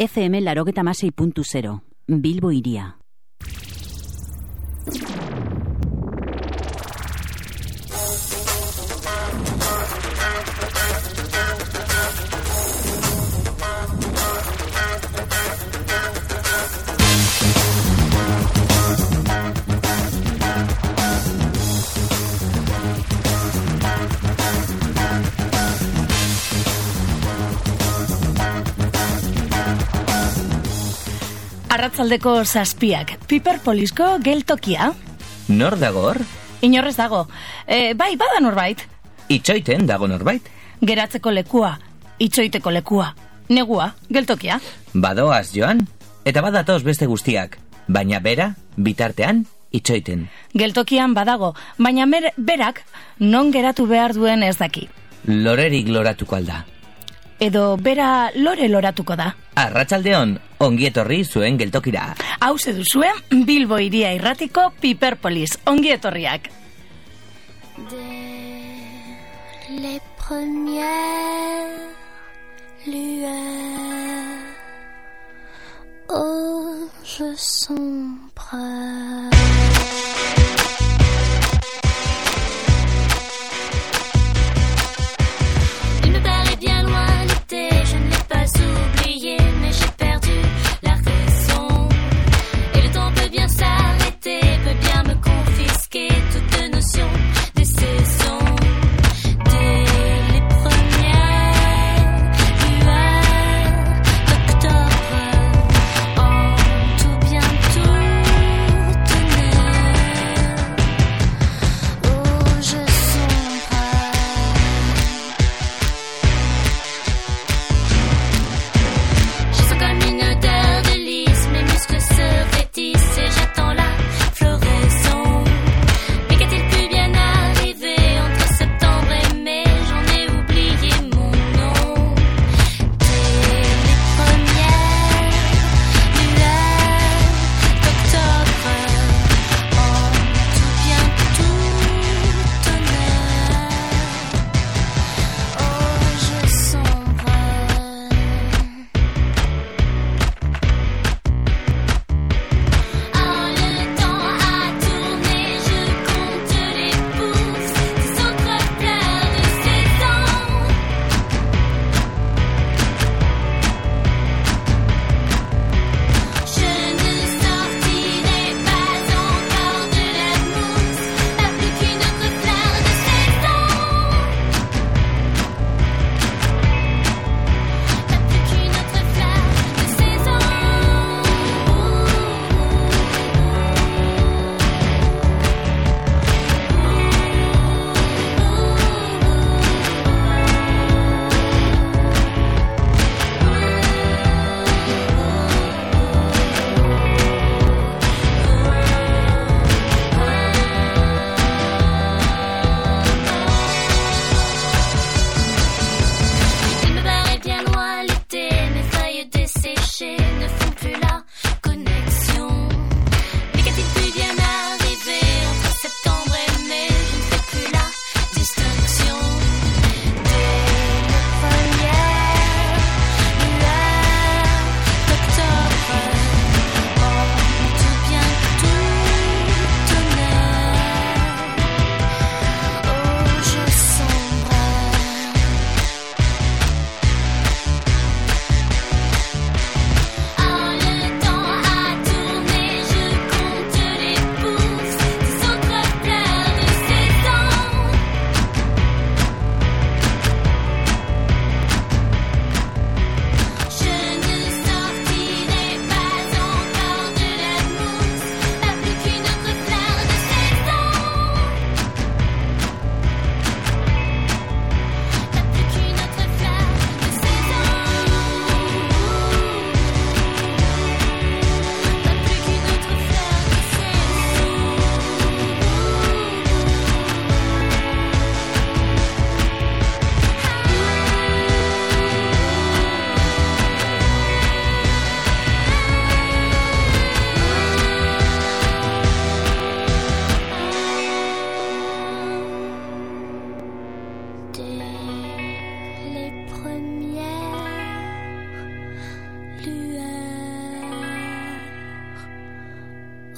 FM 96.0, Bilbo Hiria. Arratzaldeko 7:00, Piperpolisko geltokia. Nor dago hor? Inorrez dago. Bai, bada norbait. Itxoiten dago norbait? Geratzeko lekua, itxoiteko lekua. Negua, geltokia. Badoaz, Joan? Eta badatoz beste guztiak. Baina bera, bitartean, itxoiten. Geltokian badago, baina berak non geratu behar duen ez daki. Lorerik loratuko alda. Edo bera lore loratuko da. Arratsaldeon, ongi etorri zuen geltokira. Hauze duzuen Bilbo Hiria irratiko Piperpolis, ongi etorriak. Les premières lueurs aux jeux sombres. Il me paraît bien loin l'été, je ne l'ai pas oublié, mais j'ai perdu la raison. Et le temps peut bien s'arrêter, peut bien me confisquer toute notion des saisons. Tout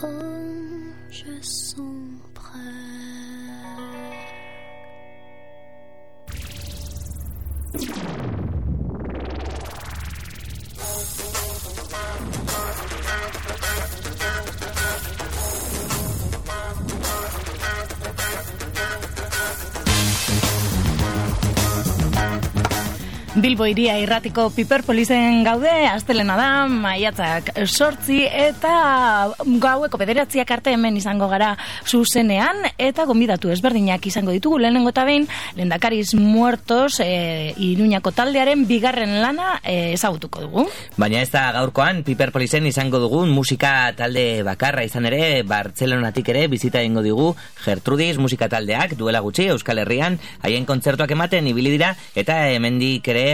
je sens prêt. Bilbo Hiria irratiko Piperpolizen gaude, astelena da, maiatzak 8 eta gaueko 9 arte hemen izango gara zuzenean, eta gonbidatu ezberdinak izango ditugu. Lehenengo eta behin, Lehendakariz Muertos Iruñako taldearen bigarren lana ezagutuko dugu. Baina ez da gaurkoan Piperpolizen izango dugun musika talde bakarra, izan ere Bartzelonatik ere bizita egingo digu Gertrudis musika taldeak duela gutxi Euskal Herrian haien kontzertuak ematen ibili dira, eta hemendik ere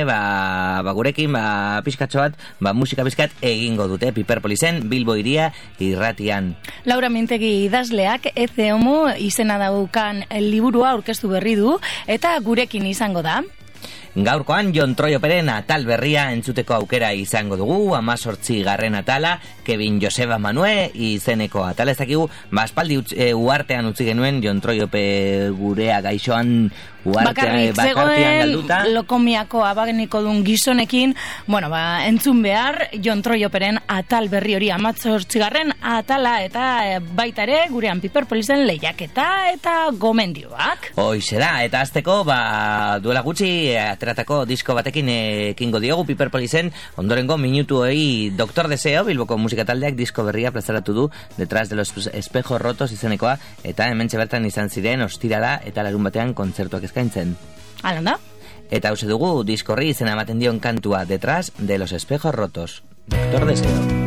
gurekin pizkatxo bat musika pizkat egingo dute Piperpolizen Bilbo Hiria irratian. Laura Mintegi idazleak Eze Homo izena daukan liburua aurkeztu berri du, eta gurekin izango da. Gaurkoan Jon Troyoperen atal berria entzuteko aukera izango dugu, 18. atala, Kevin Joseba Manue izeneko atala. Ez dakigu, aspaldi uartean utzi genuen Jon Troyope gurea gaixoan bakarrik zegoen lokomiako abageniko duen gizonekin, entzun behar Jon Troyoperen atal berri hori 18. atala, eta baita ere gurean Piperpolizen lehiaketa eta gomendioak. Hoize da, eta azteko duela gutxi ateratako disko batekin ekingo diogu Piperpolizen, ondorengo minutuei Doctor Deseo, Bilboko musika taldeak disko berria plazaratu du Detrás de los espejos rotos izenekoa, eta hementxe bertan izan ziren ostirala eta larun batean kontzertuak eskaintzen. Alan da? Eta hause dugu diskorri izena ematen dion kantua Detrás de los espejos rotos, Doctor Deseo.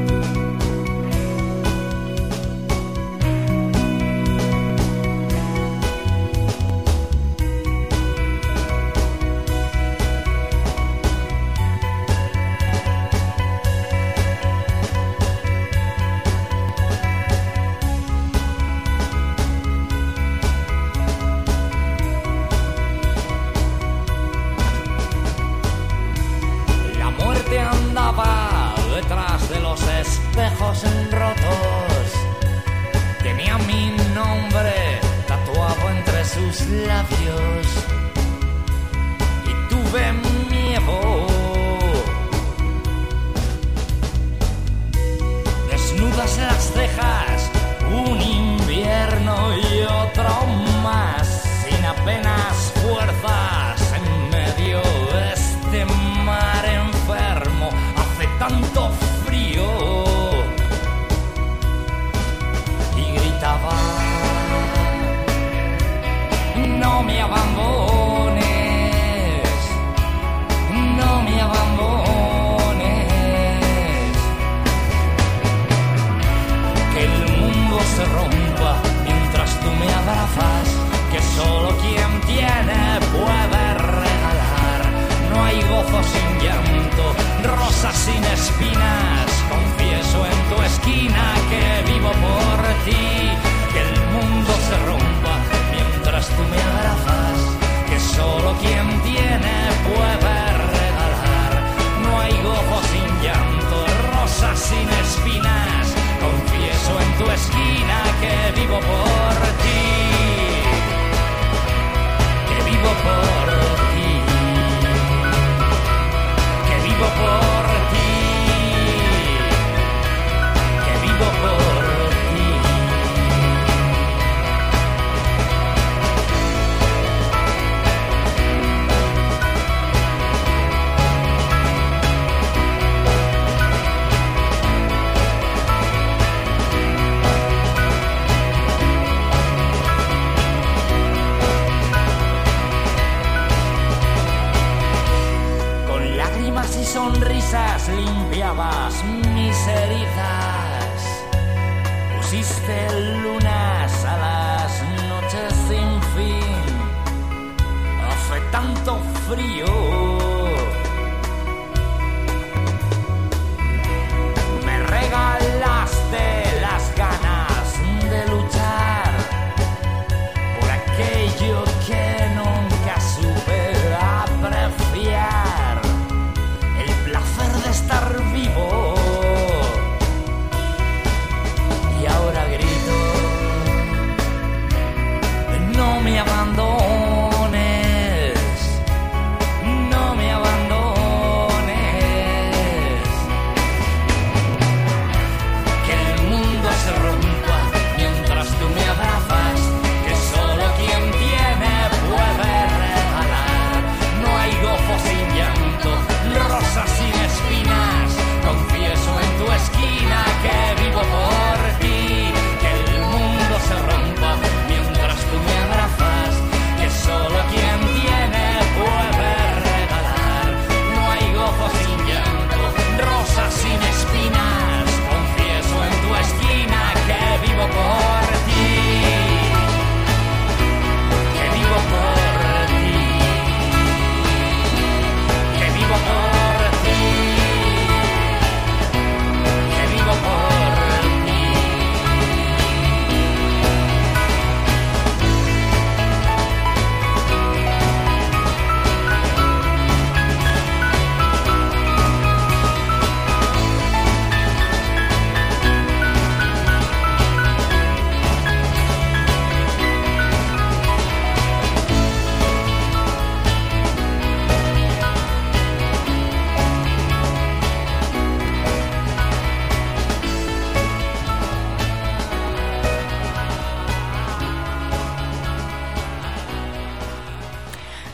Estar vivo y ahora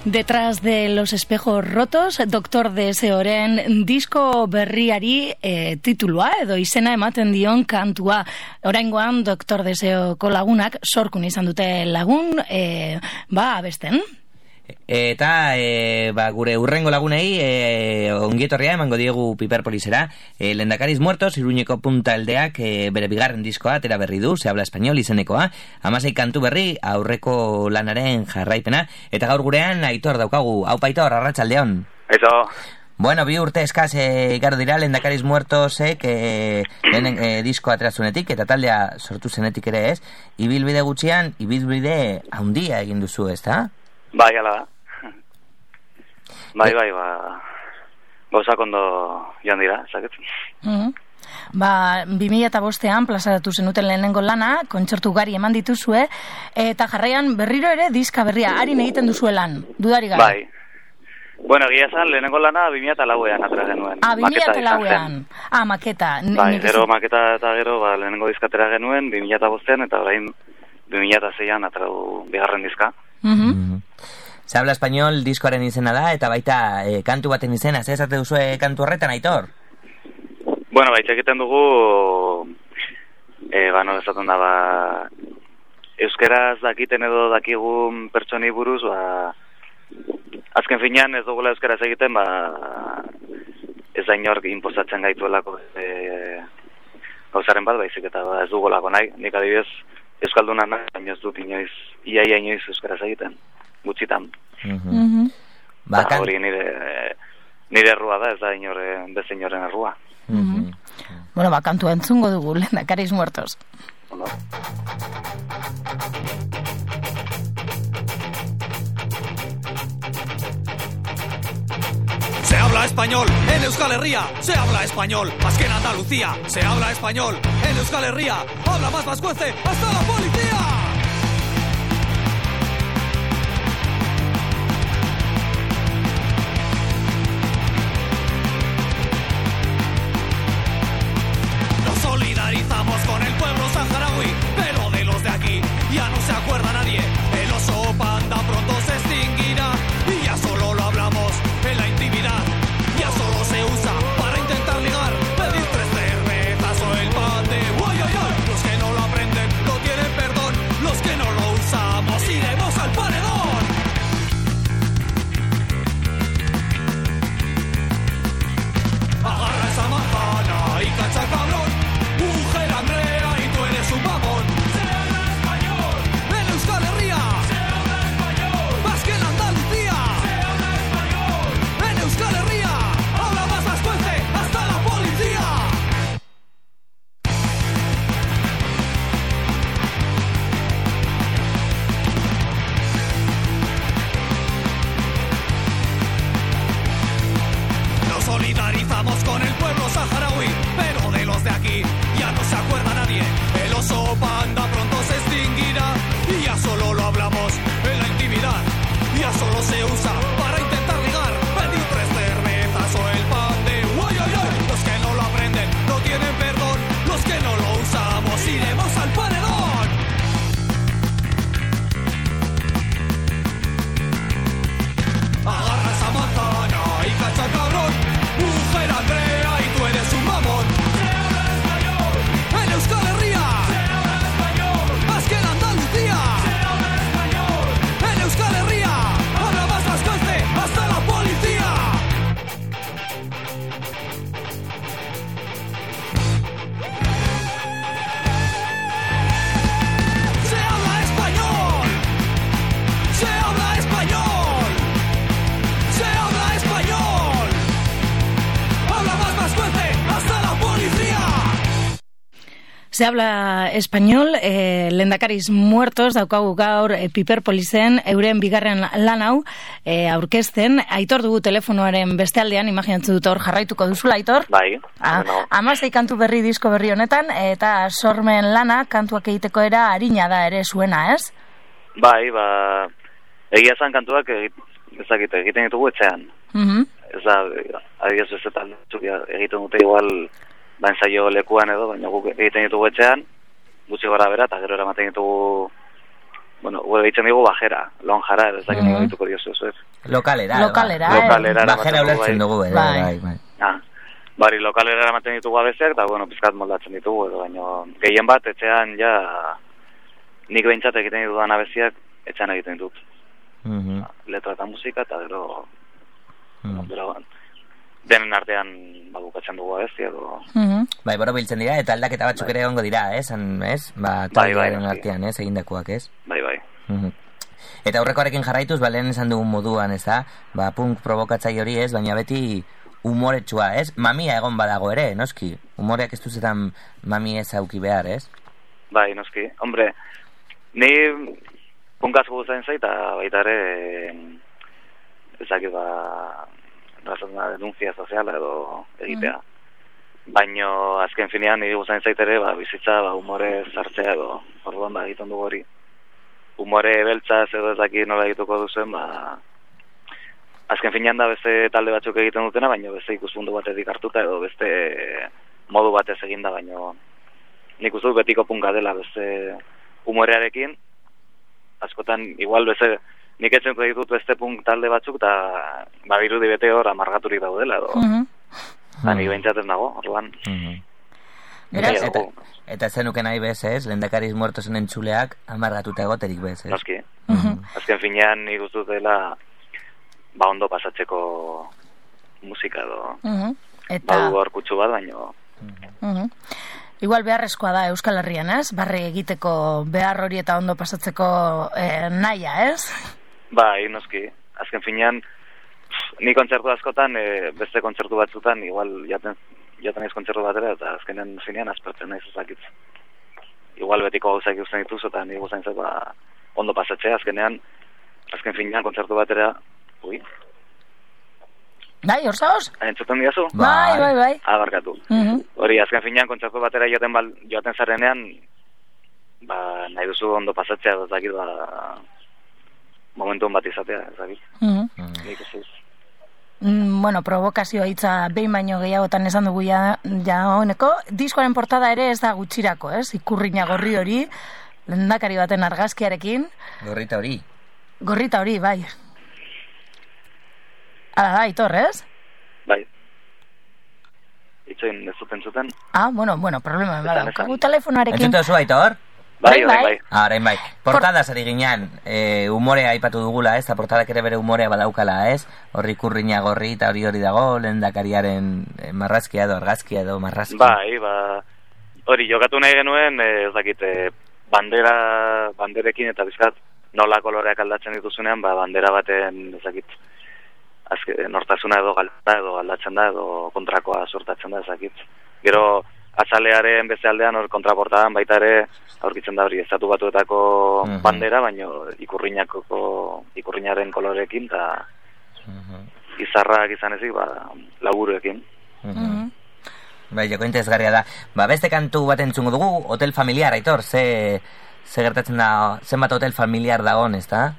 Detrás de los espejos rotos, Doktor Deseoren disko berriari titulua edo izena ematen dion kantua. Oraingoan Doktor Deseoko lagunak sorkun izan dute lagun, abesten. Eta gure urrengo lagunei ongietorria emango diegu Piperpolisera. Lehendakariz Muertos, Iruñeko puntaldeak bere bigarren diskoa atera berri du, Se habla español izenekoa. 16 kantu berri, aurreko lanaren jarraipena. Eta gaur gurean Aitor daukagu. Aupa Aitor, arratsaldeon. Eso. Bueno, bi urte eskaz igaro dira Lehendakariz Muertosek lehen diskoa atera zuenetik, eta taldea sortu zenetik ere ez. Ibilbide gutxian, ibilbide handia egin duzu, ezta? Bai, ala da. Bai, gauzak ondo joan dira, esaket. 2005an plazaratu zenuten lehenengo lana, kontzertu gari eman dituzue, eta jarraian berriro ere diska berria, harin egiten duzue lan, dudari gara. Bai. Bueno, egia esan, lehenengo lana 2004an atera genuen. 2004an. Maketa. Bai, gero maketa eta gero, lehenengo diska atera genuen, 2005an, eta orain 2006an atera du bigarren diska. Se habla español diskoaren izena da, eta baita kantu baten izena, ze esate duzue kantu horretan, Aitor? Bueno, baita egiten dugu, esaten da, euskeraz dakiten edo dakigun pertsoni buruz, azken finean ez dugula euskeraz egiten, ez da inork inpozatzen gaituelako gauzaren bat, baizik eta ez dugulako nahi, nik adibidez, euskalduna nahi, baina ez dut inoiz, iaia inoiz euskaraz egiten, gutxitan. Hori nire errua da, ez da beste inoren errua. Bueno, kantua entzungo dugu, Lehendakariz Muertos. Bueno. Se habla español en Euskal Herria, se habla español más que en Andalucía, se habla español en Euskal Herria, habla más vascuence, hasta la policía. Nos solidarizamos con el pueblo saharaui, pero de los de aquí ya no se acuerda nadie. El oso panda pronto se extinguirá y ya solo lo hablamos en la intimidad. Ya solo se usa para intentar ligar, pedir 3 cervezas o el pan de uy, uy, uy. Los que no lo aprenden no tienen perdón, los que no lo usamos iremos al paredón. Agarra esa manzana y cacha cabrón, mujer Andrea y tú eres un mamón. Se habla español en Euskal Herria, se habla español más que en Andalucía, se habla español en Euskal Herria, habla más vascuence, hasta la policía. Nos solidarizamos con el pueblo saharaui, pero de los de aquí ya no se acuerda nadie. El oso panda pronto se extinguirá y ya solo lo hablamos en la intimidad. Ya solo se usa para intentar ligar, pedir 3 cervezas o el pan de uy, uy, uy. Los que no lo aprenden no tienen perdón, los que no lo usamos iremos al paredón. Agarra esa manzana y cacha cabrón, mujer Andrea y tú eres un mamón. Se habla español en Euskal Herria, se habla español más que en Andalucía, se habla español en Euskal Herria, habla más vascuence, hasta la policía. Se habla español, se habla español, se habla español, habla más vascuence, hasta la policía. Se habla español, Lehendakariz Muertos daukagu gaur Piperpolisen euren bigarren lan hau aurkezten. Aitor dugu telefonoaren beste aldean, imaginatzen dut hor jarraituko duzula, Aitor? Bai. 16 kantu berri disko berri honetan, eta sormen lana kantuak egiteko era harina da ere zuena, ez? Bai, egia esan kantuak egiten ditugu etxean. Ez da, adibidez bezetan egiten dute igual ensaio lekuan edo, baina guk egiten ditugu etxean, gutxi gora bera, eta gero eramaten ditugu bueno, gure ditzen digu bajera, lonjara, ez dakit nik dituko diozu, ez? Lokalera. Bajera ulertzen dugu, bai. Bari, lokalera eramaten ditugu abeziak, eta, bueno, pizkat moldatzen ditugu, edo, baina gehien bat, etxean, ja, nik behintzat egiten ditudan abeziak, etxean egiten ditut. Letra eta musika, eta gero, denen artean bukatzen dugu abezia, edo... Bai, boro biltzen dira, eta aldaketa batzuk ere ongo dira, ez? Taldearen artean, ez? Egindakoak, ez? Bai. Eta aurrekoarekin jarraituz, lehen esan dugun moduan, ez da? Punk provokatzai hori, ez? Baina beti humoretsua, ez? Mamia egon badago ere, noski? Humoreak ez duzetan mami ez auki behar, ez? Bai, noski. Hombre, ni punkaz guzain zait, eta baita ere ezakit razona denuncia soziala edo egitea. Baino azken finean niri guzain zait ere bizitza humore sartzea edo orduan egiten dugu hori. Humore beltzaz edo ezakit nola egituko duzuen, azken finean da beste talde batzuk egiten dutena, baino beste ikuspuntu batetik hartuta edo beste modu batez eginda, baino nik uste dut betiko punka dela beste humorearekin. Askotan, igual beste, nik etxenko ditut beste punk talde batzuk, eta birudi bete hor amargaturik daudela, edo. Eta nik behintzatez nago, orduan. Eta zenuken nahi bez, ez? Lehendakariz muertosen entzuleak amargatuta egoterik bez, ez? Noski. Azken finean nik uste dela ondo pasatzeko musika edo. Badu gorkutsu bat, baino... Igual beharrezkoa da Euskal Herrian, ez? Barre egiteko behar hori eta ondo pasatzeko nahia, ez? Bai, noski. Azken finean, ni kontzertu askotan, beste kontzertu batzutan, igual jaten ez kontzertu batera, eta azkenen finean aspertzen naiz ezakitz. Igual betiko gauzak ikusten dituz, eta ni guzain zait ondo pasatzea, azken finean kontzertu batera, Bai, hor zaoz? Entzuten diazu? Bai. Abarkatu. Hori, azken finean kontzertu batera joaten zarenean, nahi duzu ondo pasatzea, ez dakit, momentu bat izatea, ez dakit. Nik ez. Bueno, provokazioa hitza behin baino gehiagotan esan dugu ja honeko. Diskoaren portada ere ez da gutxirako, ez? Ikurrina gorri hori, lehendakari baten argazkiarekin. Gorrita hori, bai. Hala da, Aitor, ez? Bai. Itzoin ez zuten zuten. Bueno, problema bada. Kagu telefonarekin. Entzute zu, Aitor? Bai. Orain bai. Portada zari ginean, umorea aipatu dugula, ez? Portadak ere bere umorea badaukala, ez? Horri kurriña gorri eta hori dago, lehendakariaren marrazkia edo argazkia edo marrazkia. Bai, hori jokatu nahi genuen, ez dakit, banderekin eta bizkat nola koloreak aldatzen dituzunean, bandera baten, ez dakit, nortasuna edo aldatzen da, edo kontrakoa sortatzen da, ezakit. Gero, atzalearen beste aldean, hor kontraportadan baita ere, aurkitzen da hori, estatu batuetako bandera, baino ikurriñaren kolorekin, eta izarrak izan ezik, laburuekin. Bai, joko interesgarria da. Beste kantu bat entzungo dugu, hotel familiar, Aitor, ze gertatzen da, zenbat hotel familiar dagoen, ez da?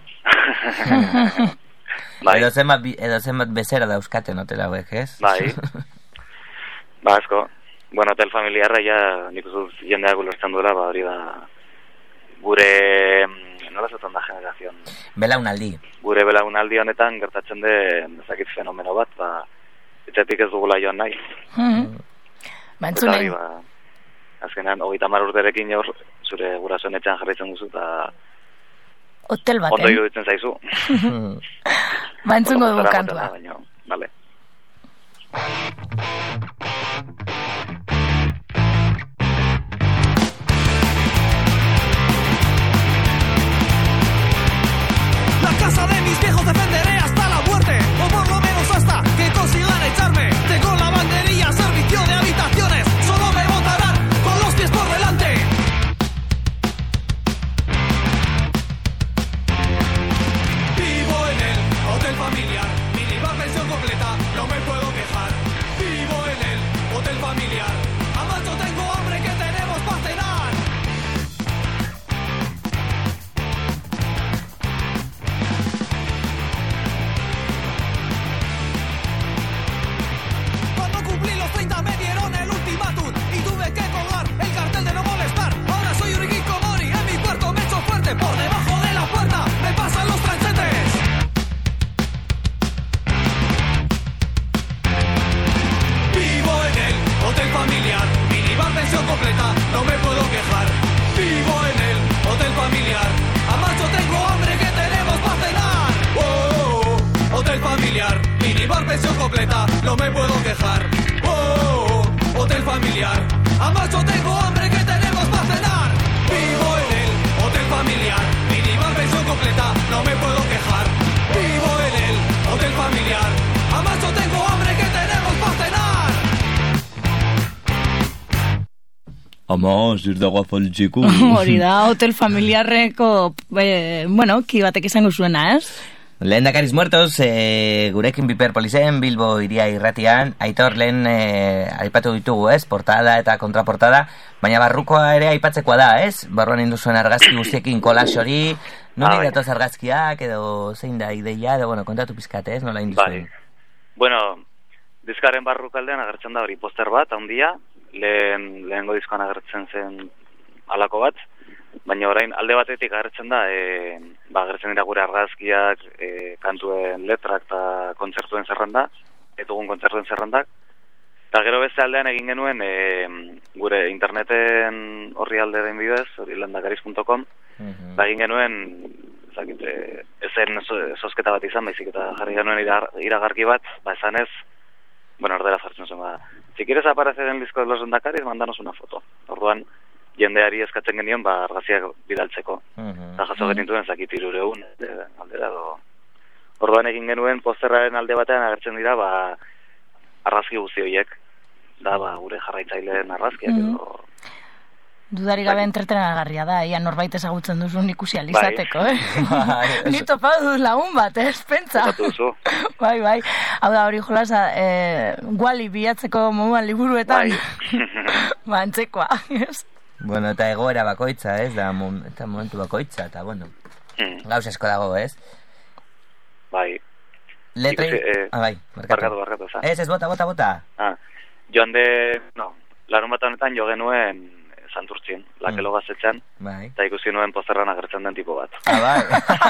Bai. Edo zenbat bezera dauzkaten hotel hauek, ez? Bai. Asko. Bueno, hotel familiarra ja nik uste jendeak ulertzen duela, hori da gure, nola zaten da generazion? Belaunaldi. Gure belaunaldi honetan gertatzen den ezakit fenomeno bat, etxetik ez dugula joan nahi. Bantzunen. Azkenean, 30 urterekin hor, zure gurasoen etxean jarraitzen duzu, eta hotel baten. Ondo iruditzen zaizu. Bantzungo dugu kantua. Vale. La casa de mis viejos defenderé hasta la muerte, o por lo menos hasta que consigan echarme. Tengo la banderilla, servicio de habitaciones, solo me botarán con los pies por delante. Vivo en el hotel familiar, minibar pensión completa, no me puedo quejar. pensión completa, no me puedo quejar. Hotel familiar, además yo tengo hambre, que tenemos para cenar. Vivo en el hotel familiar, minimal pensión completa, no me puedo quejar. Vivo en el hotel familiar, además yo tengo hambre, que tenemos para cenar. Ama, zer dago afaltzeko. Hori da, hotel familiarreko, bueno, ki batek izango zuena, ez? Lehendakariz muertos, gurekin Piper Polisen, Bilbo iria irratian, Aitor lehen aipatu ditugu, ez? Portada eta kontraportada, baina barrukoa ere aipatzekoa da, ez? Barruan induzuen argazki guztiekin kolas hori, noli datoz argazkiak, edo zein da ideia, edo, bueno, kontatu pizkate, ez? Nola induzuen? Bueno, diskaren barrukaldean agertzen da hori poster bat, handia, lehengo diskoan agertzen zen alako bat, baina orain alde batetik agertzen da, agertzen dira gure argazkiak, kantuen letrak eta kontzertuen zerrenda, etugun kontzertuen zerrendak, eta gero beste aldean egin genuen gure interneten horri alde den bidez, hori lehendakariz.com, eta egin genuen, ezen sosketa bat izan, baizik eta jarri genuen iragarki bat, esan ez, bueno, ordera jartzen zuen, si quieres aparecer en el disco de los Lehendakariz, mandanos una foto. Orduan, jendeari eskatzen genion, argazkiak bidaltzeko. Eta jaso genituen zakit 300 aldera do. Orduan egin genuen posterraren alde batean agertzen dira, argazki guzti horiek. Da, gure jarraitzaileen argazkiak edo... Dudari gabe entretenagarria da, ia norbait ezagutzen duzun ikusi alizateko, Ni topa dut lagun bat, pentsa. Bai. Hau da, hori jolasa, guali bilatzeko moduan liburuetan. Antzekoa, ez? Bueno, eta egoera bakoitza, ez? Da, eta momentu bakoitza, eta, bueno, gauz esko dago, ez? Bai. Letrei... bai, barkatu. Ez, bota. Joan de... larun bat honetan jo genuen Santurtzien, lakelo gaztetxean, eta ikusi nuen pozerran agertzen den tipo bat. Bai.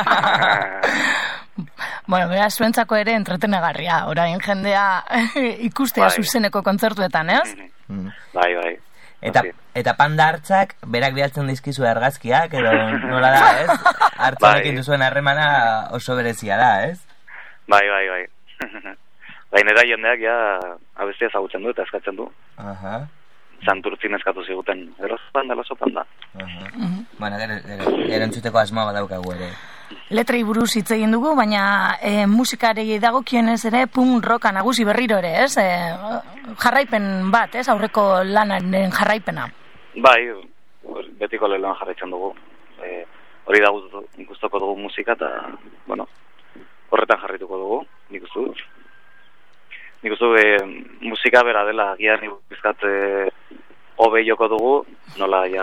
Bueno, bera, zuentzako ere entretenegarria, orain jendea ikustea zuzeneko kontzertuetan, ez? Bai. Eta panda hartzak, berak bialtzen dizkizu argazkiak, edo nola da, ez? Hartzanekin duzuen harremana oso berezia da, ez? Bai. Bainera jendeak ja abestia ezagutzen du eta eskatzen du. Santurtzin eskatu ziguten, eroso panda. Bueno, gero entzuteko asmoa badaukagu ere. Letrei buruz hitz egin dugu, baina musikarei dagokionez ere punk rocka nagusi berriro ere, ez? Jarraipen bat, ez? Aurreko lanaren jarraipena. Bai, betiko lehelan jarraitzen dugu. Hori da gustoko dugu musika eta, bueno, horretan jarrituko dugu, nik uste dut. Nik uste musika bera dela, gian bizkat hobe joko dugu, nola ja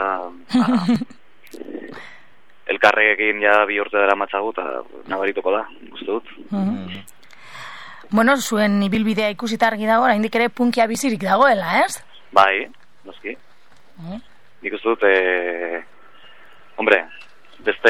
elkarrekin ja 2 urte dela matzagu eta nabarituko da, uste dut. Bueno, zuen ibilbidea ikusita argi dago, oraindik ere punkia bizirik dagoela, ez? Bai, noski. Nik uste dut, hombre, beste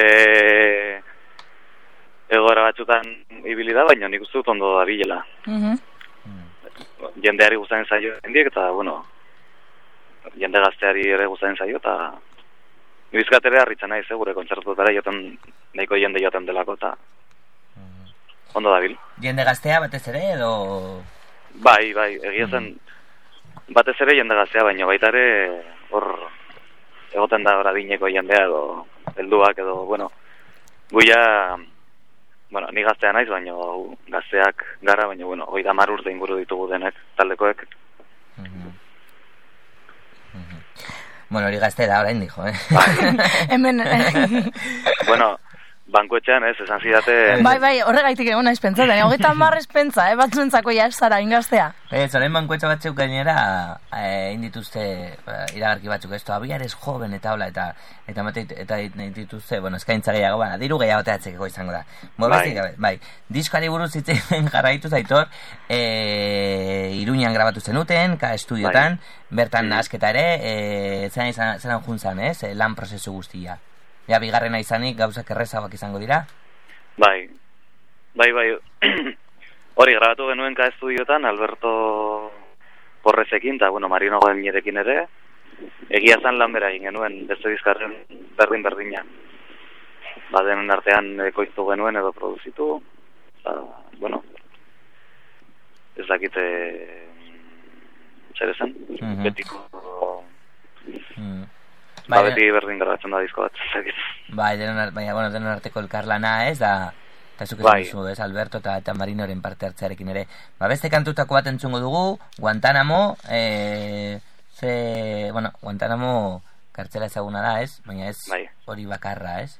egoera batzutan ibili da, baina nik uste dut ondo da bilela. Jendeari gustatzen zaio hendiek eta, bueno, jende gazteari ere gustatzen zaio eta bizkat ere harritzen naiz, gure kontzertuetara joten, nahiko jende joten delako eta ondo dabil. Jende gaztea batez ere edo... Bai, egia zen batez ere jende gaztea, baina baita ere hor egoten da hor adineko jendea edo helduak edo, bueno, guia... Bueno, ni gaztea naiz, baina gazteak gara, baina, bueno, 30 urte inguru ditugu denek, taldekoek. Bueno, hori gazte da, orain dijo, Hemen... Bueno, bankuetxean, esan zidate... Bai, horregaitik egon naiz pentsatzen, 30 pentsa, batzuentzako ja ez zara ingaztea. Zoren bankuetxa batzuk gainera, indituzte iragarki batzuk, esto, abiares joven eta hola, eta dituzte, bueno, eskaintza gehiago, diru gehiago teatzeko izango da. Bai, diskoari buruz zitzen jarraitu zaitor, Iruñan grabatu zenuten, ka estudiotan, bertan asketa ere, zelan juntzan, lan prozesu guztia. Ja, bigarrena izanik, gauzak errezabak izango dira? Bai. Hori, grabatu genuen ka estudiotan, Alberto Porrezekin, eta, bueno, Marino Gañerekin ere, egia zan lan bera egin genuen, beste dizkarren berdina. Denen artean ekoiztu genuen edo produzitu, eta, bueno, ez dakit zer esan, betiko beti berdin grabatzen da disko bat, ez dakit. Denon arteko elkarlana, ez da, eta zuk esan duzu, ez, Alberto eta Marinoren parte hartzearekin ere. Beste kantutako bat entzungo dugu, Guantanamo, Guantanamo kartzela ezaguna da, ez? Baina ez hori bakarra, ez?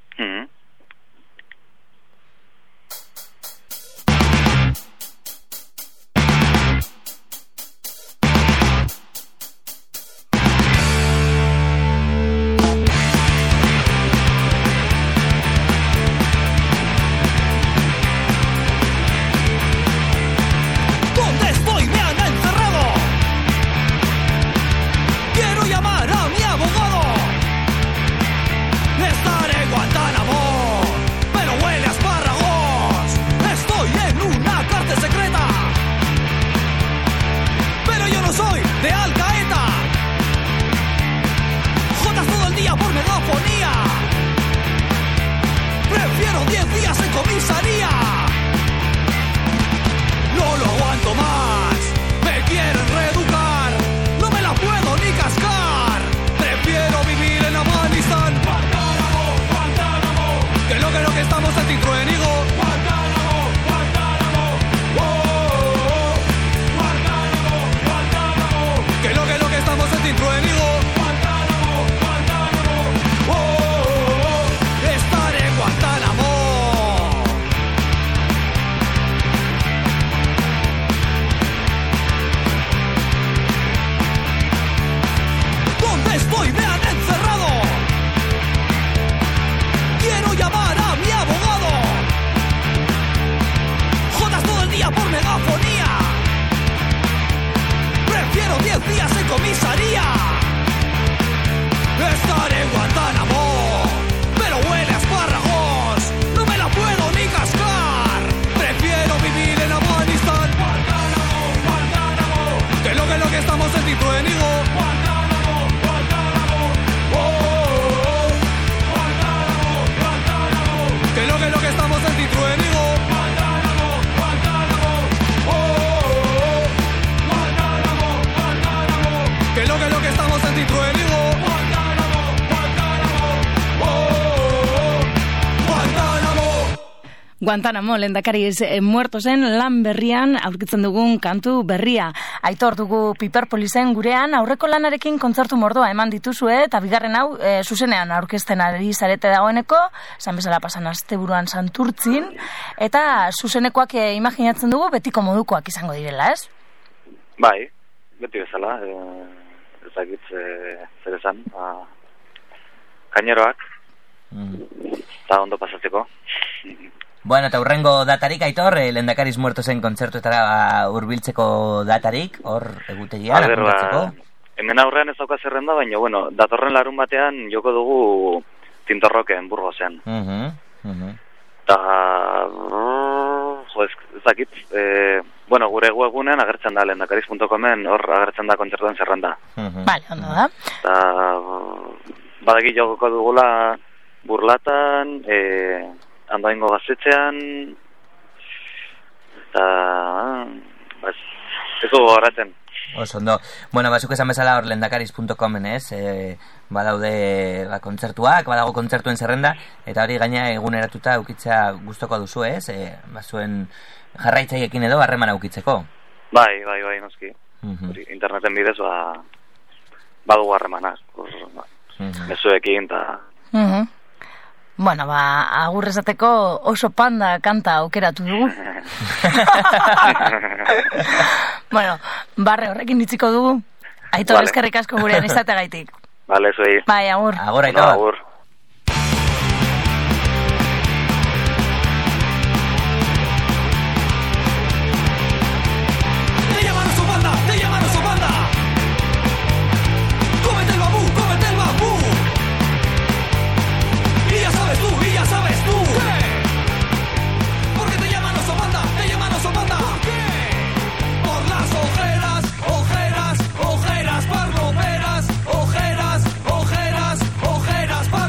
Guantanamo, lehendakariz muertosen lan berrian aurkitzen dugun kantu berria. Aitor dugu Piperpolisen gurean, aurreko lanarekin kontzertu mordoa eman dituzue, eta bigarren hau zuzenean aurkezten ari zarete dagoeneko, esan bezala pasan asteburuan Santurtzin, eta zuzenekoak imaginatzen dugu betiko modukoak izango direla, ez? Bai, beti bezala, ezagitz zer esan, kaineroak, eta ondo pasatzeko. Bueno, eta hurrengo datarik, Aitor, lehendakariz muertosen kontzertuetara hurbiltzeko datarik, hor egutegia, lakundatzeko? Hemen aurrean ez dauka zerrenda, baina, bueno, datorren larun batean joko dugu Tintorroken, Burgosen. Eta, ez dakit, bueno, gure webgunean agertzen da, lehendakariz.comen, hor agertzen da kontzertuen zerrenda. Vale, ondo da. Eta, badaki joko dugula Burlatan, Andoaingo Gaztetxean, eta ez dugu horatzen. Oso, ondo. Bueno, bazuk esan bezala hor lehendakariz.comen, ez? Badaude kontzertuak, badago kontzertuen zerrenda, eta hori gaina eguneratuta ukitzea gustoko duzu, ez? Bazuen jarraitzaiekin edo harreman aukitzeko. Bai, noski. Interneten bidez, badugu harremana. Mezuekin, eta... Bueno, agur esateko oso panda kanta aukeratu dugu. Bueno, barre horrekin ditziko dugu. Aitor, eskerrik asko gurean izateagaitik. Vale, zuei. Bai, agur. Agur, Aitor. Agur. Ojeras parloperas, ojeras parloperas.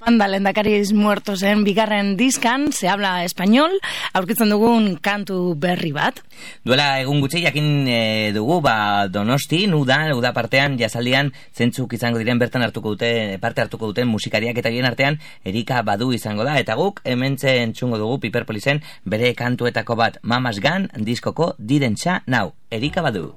Banda Lehendakariz Muertosen bigarren diskan, Se habla español, aurkitzen dugun kantu berri bat. Duela egun gutxi jakin dugu, Donostin, uda partean, jasaldian, zentzuk izango diren bertan parte hartuko duten musikariak eta bien artean, Erika Badu izango da, eta guk hementxe entzungo dugu Piperpolisen bere kantuetako bat, Mama's Gun, diskoko Didn't Ya Now, Erika Badu.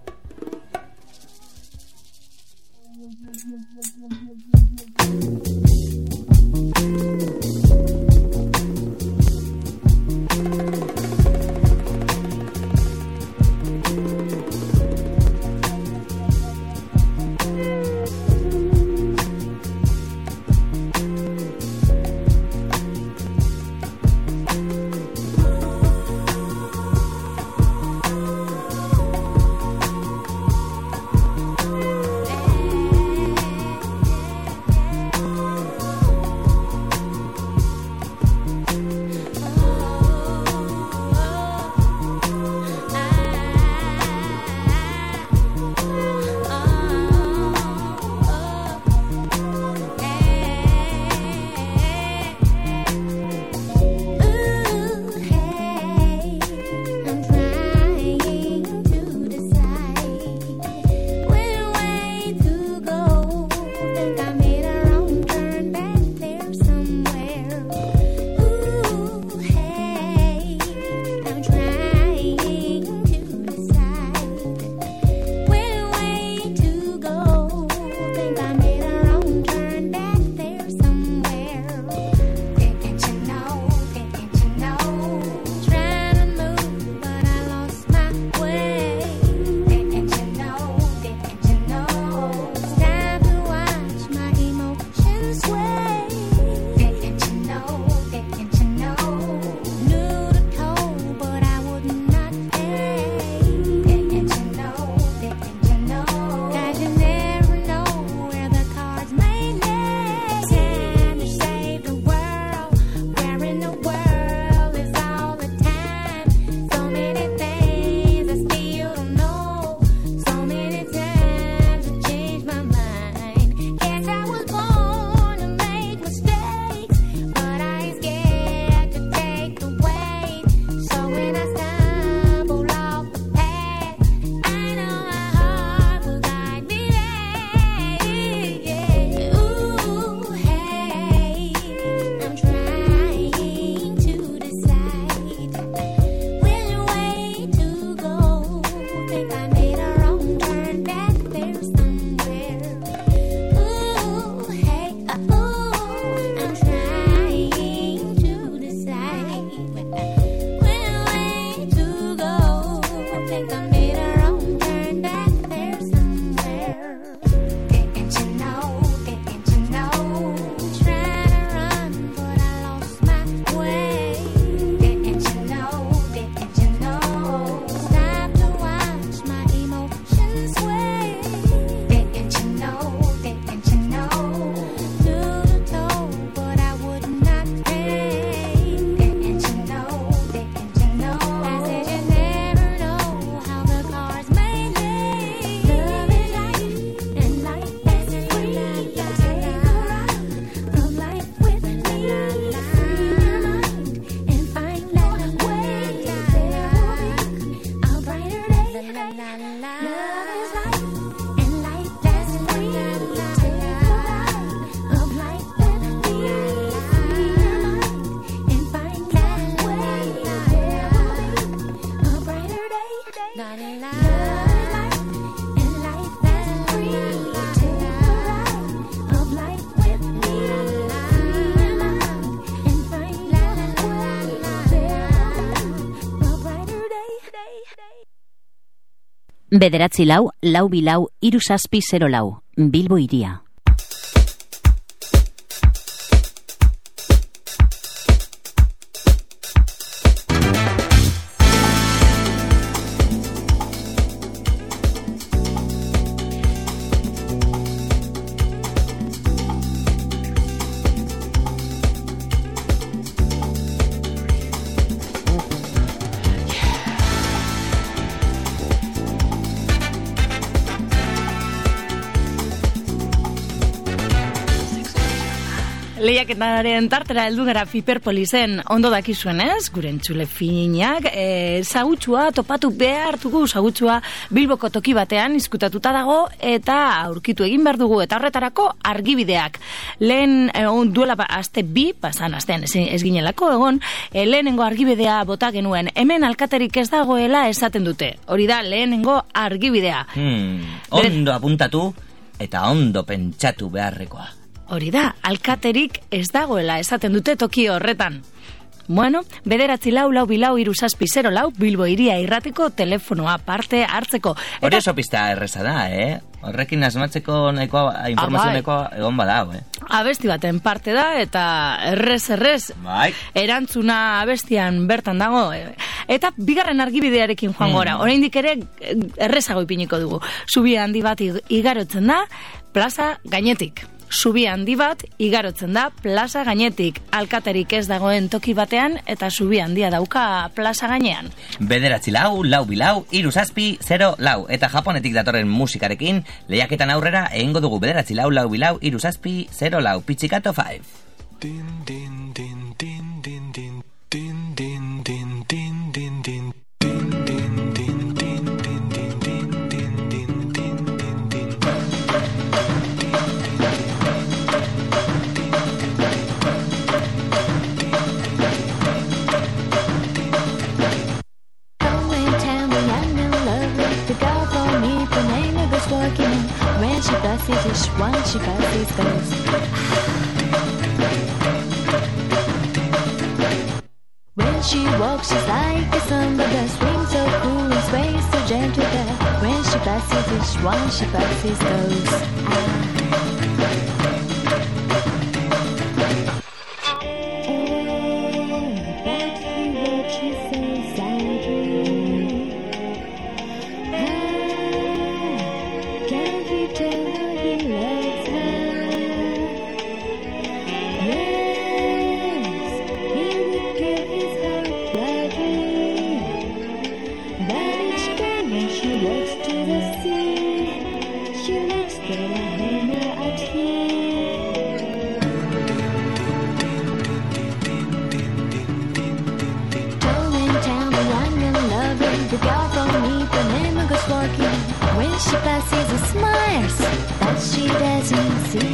Bederatzi lau, lau bilau, 3704, Bilbo Hiria. Lehiaketaren tartera heldu gara Piperpolisen ondo dakizuen ez, gure entzule finak, zagutsua topatu behartugu, zagutsua Bilboko toki batean izkutatuta dago eta aurkitu egin behar dugu, eta horretarako argibideak. Lehen duela aste bi, pasan astean ez ginelako egon, lehenengo argibidea bota genuen, hemen alkaterik ez dagoela esaten dute. Hori da, lehenengo argibidea. Ondo apuntatu eta ondo pentsatu beharrekoa. Hori da, alkaterik ez dagoela esaten dute toki horretan. Bueno, 944240604 Bilbo Hiria Irratiko telefonoa parte hartzeko. Hori oso pista erreza da, Horrekin asmatzeko nahikoa, informazio nahikoa egon badao, Abesti baten parte da eta errez. Bai. Erantzuna abestian bertan dago. Eta bigarren argibidearekin joan gora. Oraindik ere errezago ipiniko dugu. Zubi handi bat igarotzen da plaza gainetik. Zubi handi bat igarotzen da plaza gainetik. Alkaterik ez dagoen toki batean eta zubi handia dauka plaza gainean. 944240604 eta Japonetik datorren musikarekin lehiaketan aurrera egingo dugu 944240604 Pizzicato 5. Din din din din din din din din din din din din. When she passes each one, she passes those. When she walks, she's like a samba that swings so cool and sways so gentle that when she passes each one, she passes those. She passes and smiles that she doesn't see.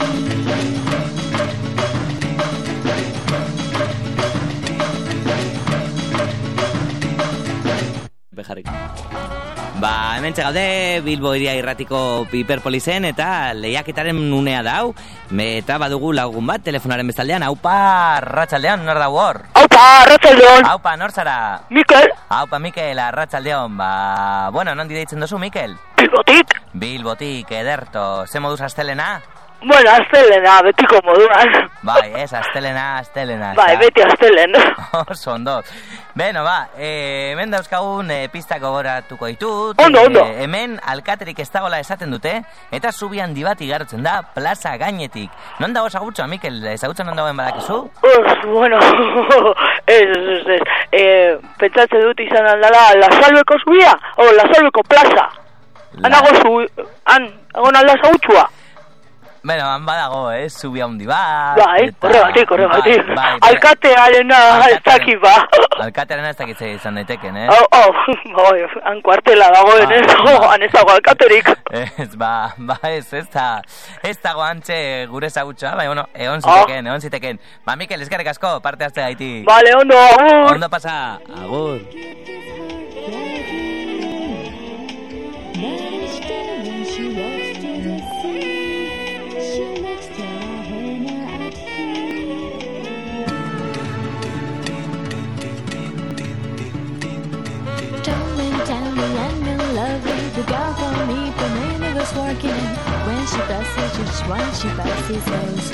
Bejarrik. Hementxe gaude Bilbo Hiria Irratiko Piperpolisen eta lehiaketaren unea dau. Eta badugu lagun bat telefonaren bestaldean. Aupa, arratsaldean, nor dago hor? Aupa, arratsaldeon. Aupa, nor zara? Mikel. Aupa, Mikel, arratsaldeon. Bueno, nondi deitzen duzu, Mikel? Bilbotik, ederto. Ze moduz astelena? Bueno, astelena, betiko moduan. Bai, astelena. Bai, beti astelen. Oso ondo. Beno, hemen dauzkagun pistak gogoratuko ditut. Ondo. Hemen alkaterik ez dagoela esaten dute, eta zubi handi bat igarotzen da plaza gainetik. Non dago ezagutza, Mikel? Ezagutzen non dagoen badakizu? Bueno, ez. Pentsatzen dut izan aldala La Salveko zubia, o La Salveko plaza. Egon alda ezagutzua. Bueno, han badago, zubi handi bat. Bai, horregatik. Alkatearena ez dakit ba. Alkatearena ez dakit izan daiteken, han kuartela dagoen han ez dago alkaterik. Ez dago antxe gure ezagutza, bai, bueno, egon ziteken. Mikel, eskerrik asko, parte hartze gaiti. Vale, ondo, agur. Ondo pasa, agur. The girl for me, the man was working. When she passes each one, she passes those.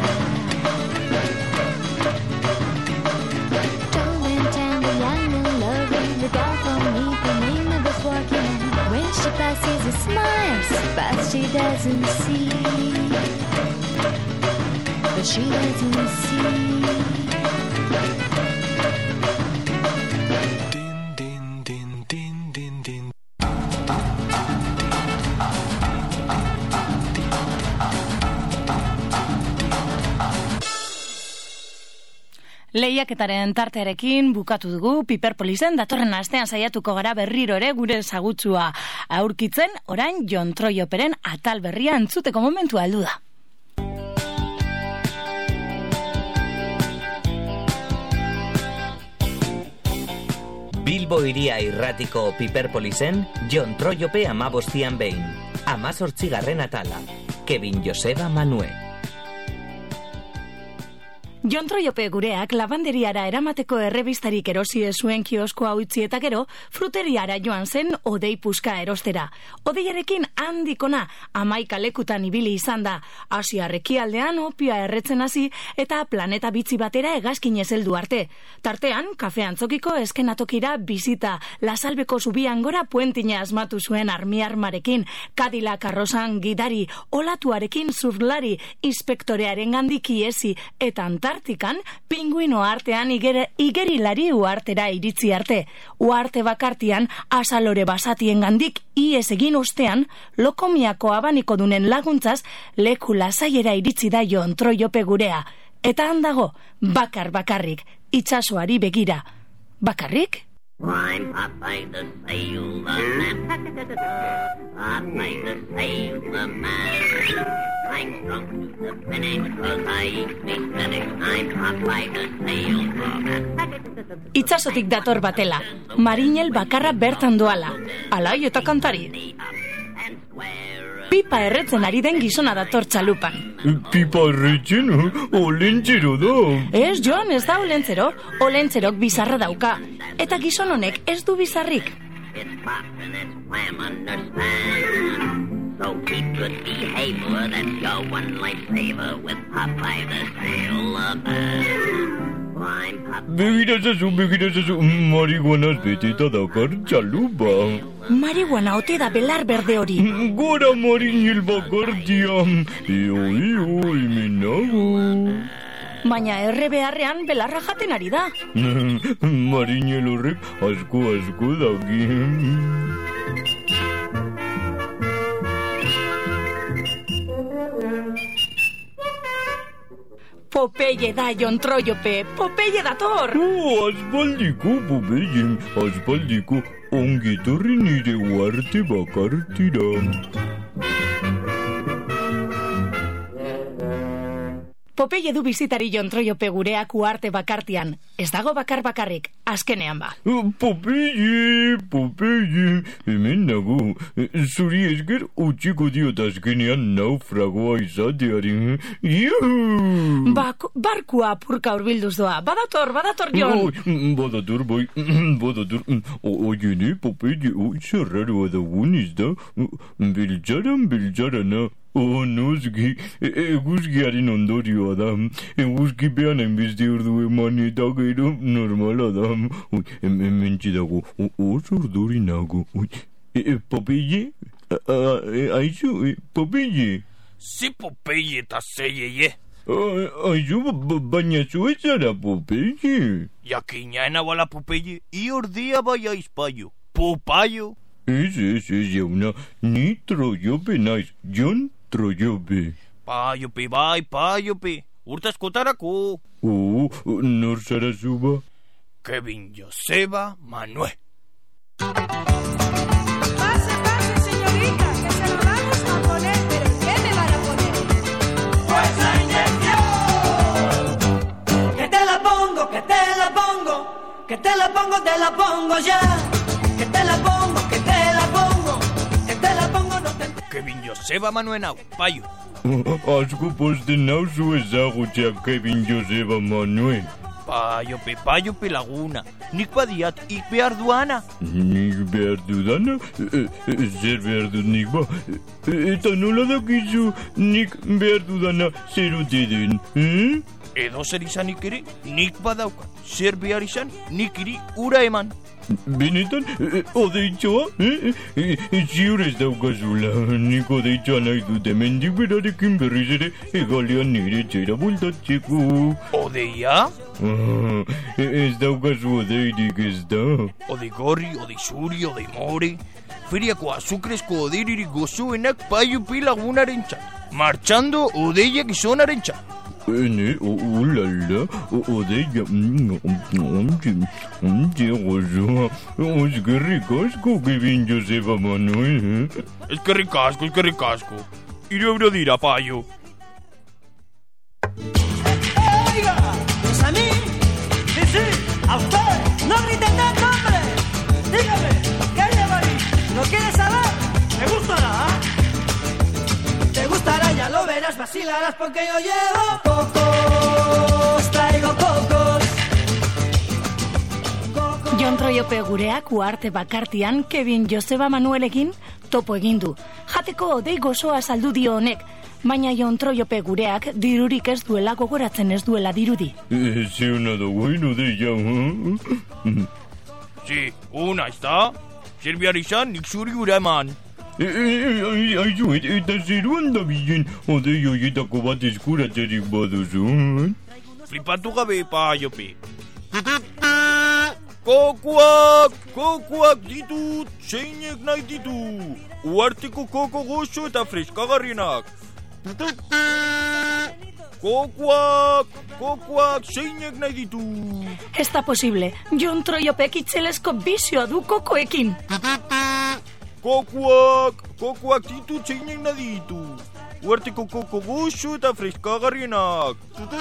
Tall and tender, young and lovely. The girl for me, the man was working. When she passes, it smiles, but she doesn't see. But she doesn't see. Lehiaketaren tartearekin bukatu dugu Piperpolisen, datorren astean saiatuko gara berriro ere gure ezagutzua aurkitzen, orain Jon Troyoperen atal berria entzuteko momentua heldu da. Bilbo Hiria Irratiko Piperpolisen, Jon Troyope 15 behin. 18. atala. Kevin Joseba Manue. Jon Troyope gureak labanderiara eramateko errebistarik erosi zuen kioskoa utzi eta gero, fruteriara joan zen odei puska erostera. Odeiarekin handikona 11 lekutan ibili izan da. Asia Errekialdean opioa erretzen hasi eta planeta bitzi batera hegazkinez heldu arte. Tartean, kafe antzokiko eskenatokira bizita, Lasalbeko zubian gora puentina asmatu zuen armiarmarekin, Cadillac arrosan gidari, olatuarekin zurlari, inspektorearen gandik iesi eta Antartikan, pinguino artean igerilari uartera iritzi arte. Uarte bakartian, azalore basatien gandik ies egin ostean, lokomiako abaniko dunen laguntzaz, leku lasaiera iritzi da Jon Troyope gurea. Eta handago, bakarrik, itsasoari begira. Bakarrik? I'm Popeye the Sailor Man. Popeye the Sailor Man. I'm drunk to the finish 'cause I eat me finish. I'm Popeye the Sailor Man. Itsasotik dator batela. Marinel bakarra bertan doala. Alai eta kantari. Pipa erretzen ari den gizona dator txalupan. Pipa erretzen? Olentzero da. Ez, Jon, ez da olentzero. Olentzerok bizarra dauka. Eta gizon honek ez du bizarrik. It's pop and it's wham, understand. So keep good behavior, that's your one lifesaver with Popeye the Sailor Man. Begirazazu, marihuanaz beteta dakar txalupa. Marihuana ote da belar berde hori. Gora Marinel bakartia. Io, hemenago. Baina erre beharrean belarra jaten ari da. Marinel horrek asko daki. Popeye da Jon Troyope, Popeye dator! Aspaldiko, ongitorri nire uarte bakartira. Popeye du bizitari Jon Troyope gureak uarte bakartian. Ez dago bakarrik, azkenean ba. Popeye, hemen nago. Zuri esker utxiko diot azkenean naufragoa izateari. Iuhu! Barkua apurka urbilduz doa. Badator, Jon! Badator. Oiene, Popeye, zerraroa dagoen ez da. Biltxarana. Noski, eguzkiaren ondorioa da. Eguzkipean hainbeste ordu eman eta gero normala da. Hementsi dago, oso orduri nago. Popeye? Aizu, Popeye? Ze Popeye eta zeieie? Aizu, baina zuetzara Popeye? Jakinaena bala Popeye, iordia bai aizpaio. Popaio? Ez, jauna, ni Troyope naiz, Jon Troyope. Paiope, urte askotarako. Nor zara zuba? Kevin Joseba Manue. Pase, señorita, que se lo vamos a poner, pero ¿qué me van a poner? Pues la inyección. Que te la pongo, te la pongo ya. Que te la pongo, no te enteres. Kevin Joseba Manue nau, paio. Asko posten nauzu ezagutzea Kevin Joseba Manue. Paiope laguna. Nik badiat, ik behar duana. Nik behar dudana? Zer behar dut nik ba? Eta nola dakizu nik behar dudana zer ote den? Edo zer izanik ere, nik badauka. Zer behar izan, nik iri ura eman. Benetan, odeitzoa? Ziur ez daukazula, nik odeitzoa nahi dute mendik berarekin berriz ere egalean nire txera bultatzeko. Odeia? Ez daukazu odeirik ez da. Ode gorri, ode zuri, ode more. Feriako azukrezko odeiririk gozuenak paiopi lagunaren txat. Martxando odeia gizonaren txat. Ene, ulala, odeia, gozoa, eskerrik asko, Kevin Joseba Manuel. Eskerrik asko. 3 € dira, paio. Oiga, ¿es a mí? Sí, a usted. No griten tanto, hombre. Dígame, ¿qué lleva ahí? ¿No quieres saber? Me gustará. Te gustará, ya lo verás, vacilarás porque yo llevo cocos, traigo cocos. Jon Troiope gureak uarte bakartian Kevin Joseba Manuelekin topo egin du. Jateko odei gozoa saldu dio honek, baina Jon Troiope gureak dirurik ez duela gogoratzen ez duela dirudi. Ze ona da bueno deia. Sí, una, ezta? Zer behar izan, nik zuri gura eman. Aizu, eta zeruan da bilen, odei horietako bat eskuratzerik baduzu. Flipatu gabe, paiope. Kokuak ditut, zeinek nahi ditu. Uarteko koko gozo eta freskagarrienak. Kokuak, zeinek nahi ditu. Ez da posible, Jon Troiopek itzelesko bizioa du kokoekin. Kokuak ditut, zeinek nahi ditu. Uarteko koko gozo eta freskagarrienak.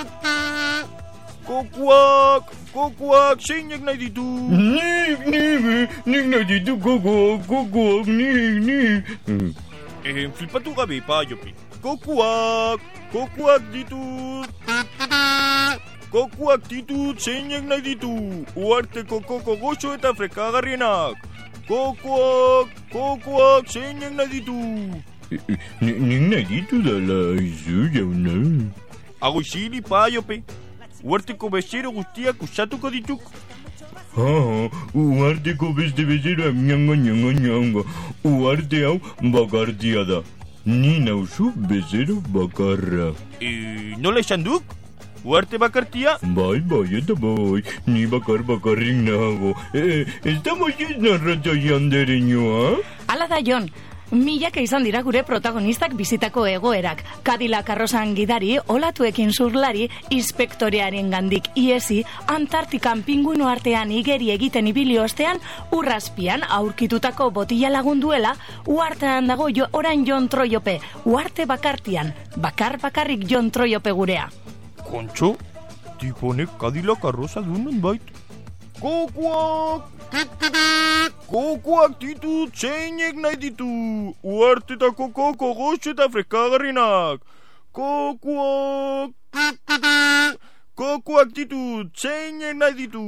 Kokuak, zeinek nahi ditu. Nik nahi ditu kokoak, nik. Flipatu gabe, paiope. Kokuak ditut. Zeinek nahi ditu. Uarteko koko gozo eta freskagarrienak. Kokuak, zeinek nahi ditu. Nik nahi ditu dala, izu jauna. Agoizili, paiope. Uarteko bezero guztiak usatuko dituk. Uarteko beste bezero ñanga. Uarte hau bakartia da. Ni nauzu bezero bakarra. Nola esan duk? Uarte bakartia? Bai, eta bai. Ni bakarrik nago. Ez da moiz narratzaian dereñoa? Hala da, Jon. Milaka izan dira gure protagonistak bizitako egoerak. Cadillac arrosan gidari, olatuekin zurlari, inspektorearen gandik iesi, Antartikan pinguino artean igeri egiten ibili ostean, urrazpian aurkitutako botila lagunduela, uartean dago orain Jon Troiope, uarte bakartian, bakarrik Jon Troiope gurea. Kontxo, tiponek Cadillac arrosa dunan bait. Kokuak ditut, zeinek nahi ditu. Uartetako koko gozo eta freskagarrienak. Kokuak ditut, zeinek nahi ditu.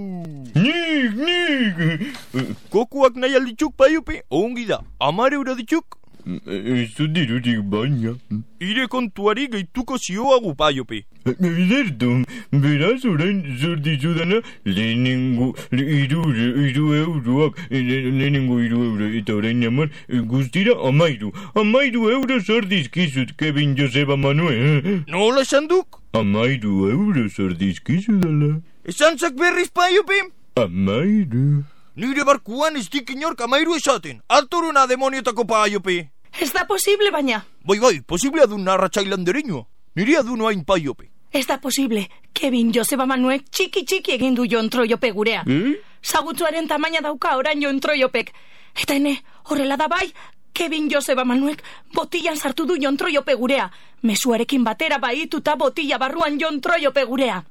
Nik. Kokuak nahi alditzuk, paiope, ongi da. 10 € ditzuk. Ez du dirurik baina. Ire kontuari gehituko zioagu, paiope. Edertu, beraz orain zordizudana lehenengo 3 euroak, lehenengo 3 euro, eta orain amar guztira 10 euro zordizkizut, Kevin Joseba Manuel. Nola esan duk? 10 euro zordizkizudala. Esan zak berriz, paiope? 10. Nire barkuan ez dik inork 10 esaten. Altoruna demoniotako, paiope. Ez da posible, baina. Bai, posible adun narratzailan dereñoa. Nire adun hain, paiope. Ez da posible, Kevin Joseba Manuel txiki egin du Jon Troiope gurea. Zagutzuaren tamaina dauka orain Jon Troiopek. Eta ene, horrela da bai, Kevin Joseba Manuel botilan sartu du Jon Troiope gurea. Mezuarekin batera baituta botila barruan Jon Troiope gurea.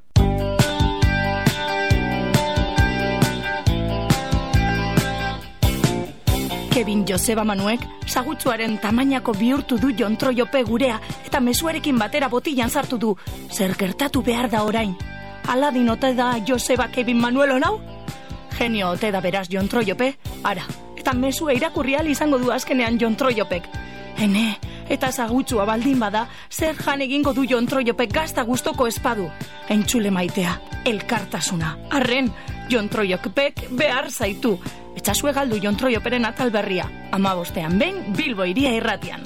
Kevin Joseba Manuek zagutzuaren tamainako bihurtu du Jon Troiope gurea eta mezuarekin batera botilan sartu du. Zer gertatu behar da orain? Aladin ote da Joseba Kevin Manuel onau? Genio ote da beraz Jon Troiope? Ara, eta mezua irakurri ahal izango du azkenean Jon Troiopek. Ene, eta zagutzua baldin bada, zer jan egingo du Jon Troiopek gazta gustoko espadu. Entzule maitea, elkartasuna. Arren, Jon Troiopek behar zaitu. Etxasue galdu Jon Troioperen atal berria. 15ean behin Bilbo Hiria Irratian.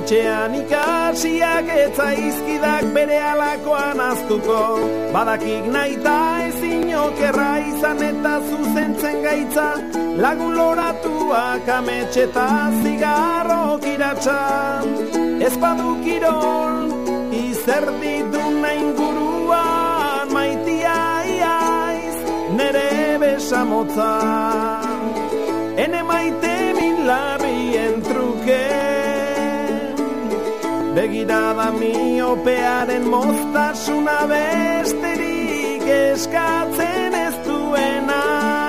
etxean ikasiak etzaizkidak bere alakoan aztuko. Badakik naita ezin okerra izan eta zuzentzen gaitza, lagun loratuak ametxeta zigarrok iratxa. Ez badu kirol, izerdi duna inguruan, maitia iaiz, nere besamotza. Ene maite min larrien truke, begirada miopearen moztasuna besterik eskatzen ez duena.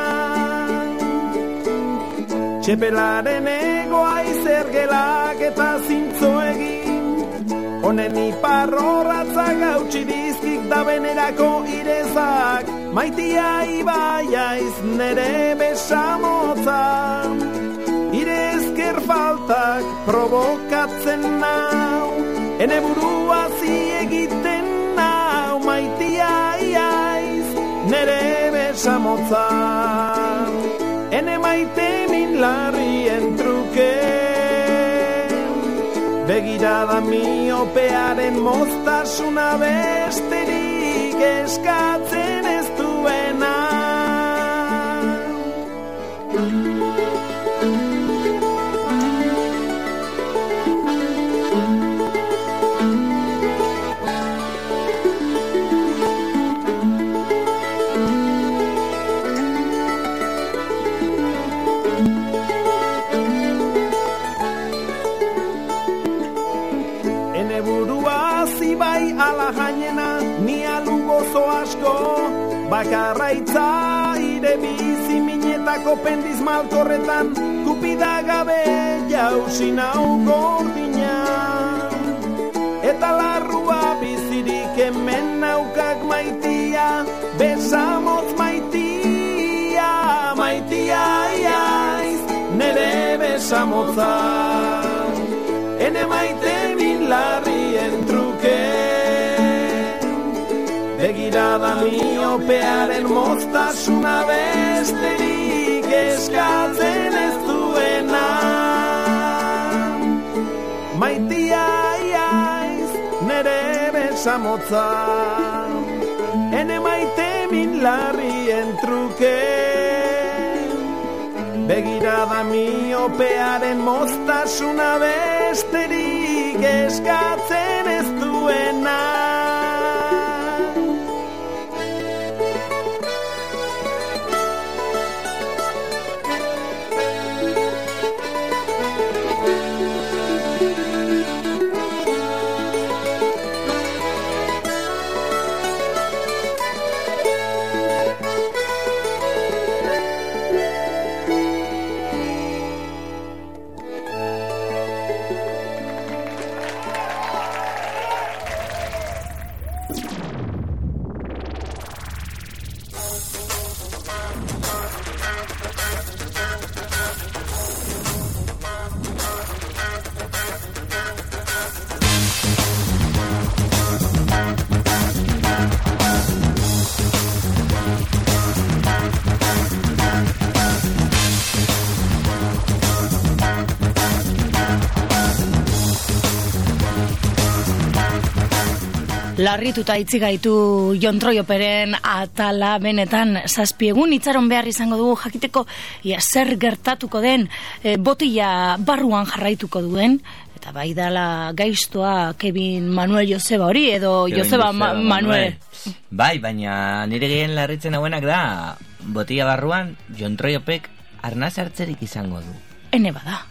Txepelaren egoa izergelak eta zintzo egin, honen iparrorratza gautxi dizkik da benerako irezak, maitia ibaiaiz nere besamotza. Ire ezker faltak provokatzen nau, ene burua egiten nau, maitia iaiz nere besamotza. Ene maite min larrien truke, begirada miopearen moztasuna besterik eskatzen ez duena. Ala jainena, ni alugozo asko, bakarraitza ire bizi minetako pendiz malkorretan, kupida gabe jausi nau gordina. Eta larrua bizirik hemen naukak maitia, besamotz maitia, maitia iaiz, nere besamotza. Ene maite min larrien truke, begirada miopearen moztasuna besterik eskatzen ez duena. Maitia iaiz nere besamotza, ene maite min larrien truke, begirada miopearen moztasuna besterik eskatzen ez duena. Larrituta itzi gaitu Jon Troioperen atala benetan 7 egun itxaron behar izango dugu jakiteko ia zer gertatuko den, botila barruan jarraituko duen, eta bai dala gaiztoa Kevin Manuel Joseba hori, edo Kevin Joseba Manuel. Bai, baina nire gehien larritzen hauenak da, botila barruan Jon Troiopek arnaz hartzerik izango du. Ene bada.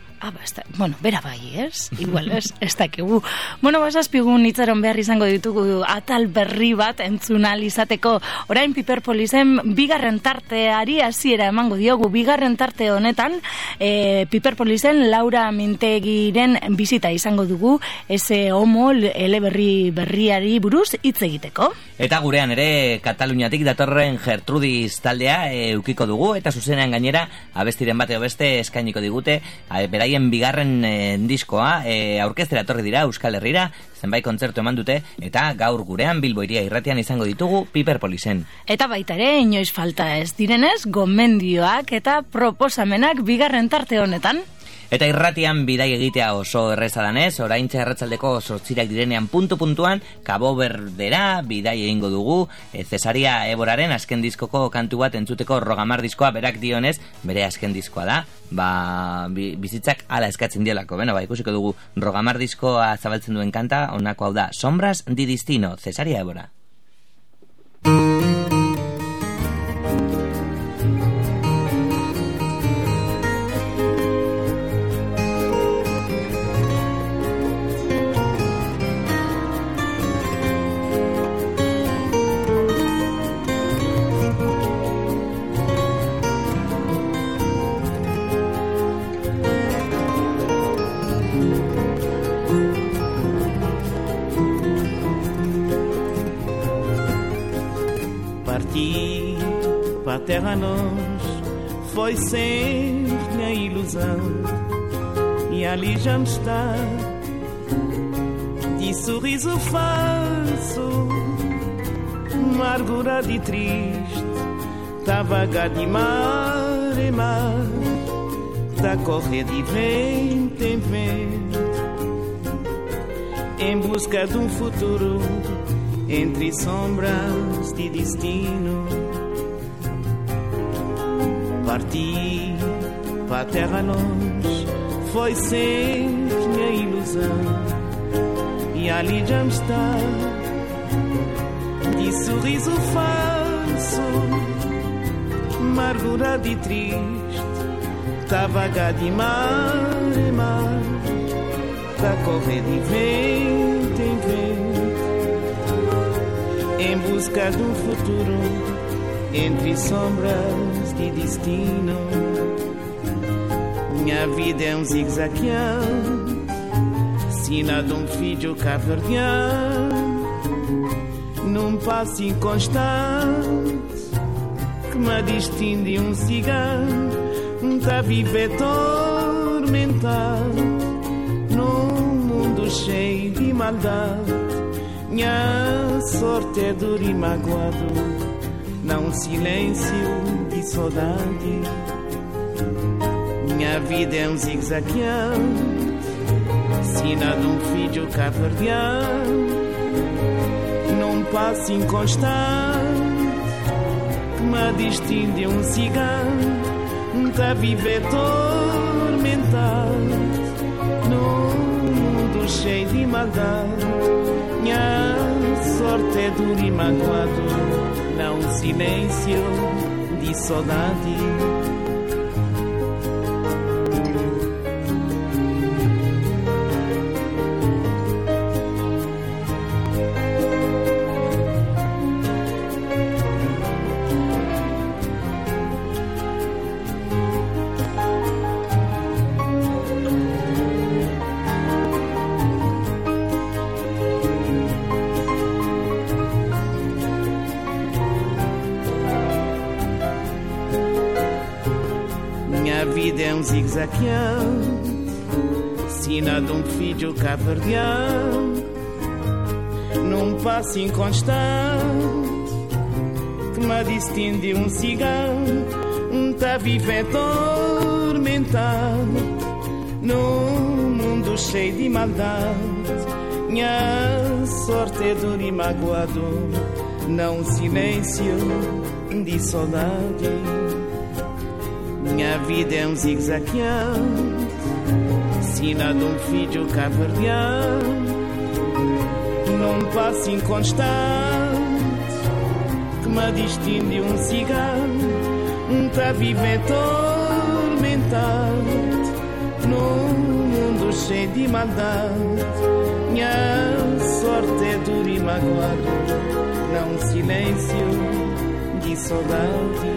Bueno, bera bai, ez? Igual, ez dakigu. Bueno, 7 egun itxaron behar izango ditugu atal berri bat entzunal izateko. Orain Piperpolisen bigarren tarteari hasiera emango diogu. Bigarren tarte honetan, Piperpolisen Laura Mintegiren bizita izango dugu, ese homo eleberriari buruz hitz egiteko. Eta gurean ere Kataluniatik datorren Gertrudis taldea eukiko dugu, eta zuzenean gainera abestiren bateo beste eskainiko digute, beraien bigarren diskoa aurkeztera etorri dira Euskal Herrira, zenbait kontzertu eman dute, eta gaur gurean Bilbo Hiria Irratian izango ditugu Piperpolisen. Eta baita ere, inoiz falta ez direnez, gomendioak eta proposamenak bigarren tarte honetan. Eta irratian bidai egitea oso erreza danez, oraintxe arratsaldeko 8 direnean puntuan, Cabo Verdera bidai egingo dugu, Cesaria Eboraren azken diskoko kantu bat entzuteko Rogamar diskoa berak dionez, bere azken diskoa da, bizitzak ala eskatzen dielako, ikusiko dugu Rogamar diskoa zabaltzen duen kanta, honako hau da, Sombras di Destino, Cesaria Ebora. Terra nós foi sempre a ilusão e ali já me está de sorriso falso, amargurado e triste, tá vagar de mar em mar, tá correr de vento em vento, em busca de um futuro entre sombras de destino. Parti para a terra longe foi sempre minha ilusão e ali já me está de sorriso falso, amargurado e triste, tá vagar de mar em mar, tá correr de vento em vento, em busca de um futuro entre sombras de destino. Minha vida é zigue-zagueando, sina de filho cabo-verdiano, num passo inconstante que me distingue de cigano, tá a viver tormentado num mundo cheio de maldade. Minha sorte é dura e magoado, não silêncio de saudade. Minha vida é zigue-zagueando, sina de filho cabo-verdiano, num passo inconstante que me distingue de cigano, tá a viver tormentado num mundo cheio de maldade. Minha sorte é dura e magoado, não silêncio de saudade. vida é zigue-zagueando, sina de filho cabo-verdiano, num passo inconstante que me distingue de cigano, tá viver atormentado num mundo cheio de maldade. Minha sorte é dura e magoado, não silêncio de saudade. Minha vida é zigue-zagueando, sina de filho cabo-verdiano, num passo inconstante que me distingue de cigano, tá viver atormentado num mundo cheio de maldade. Minha sorte é dura e magoado, não silêncio de saudade.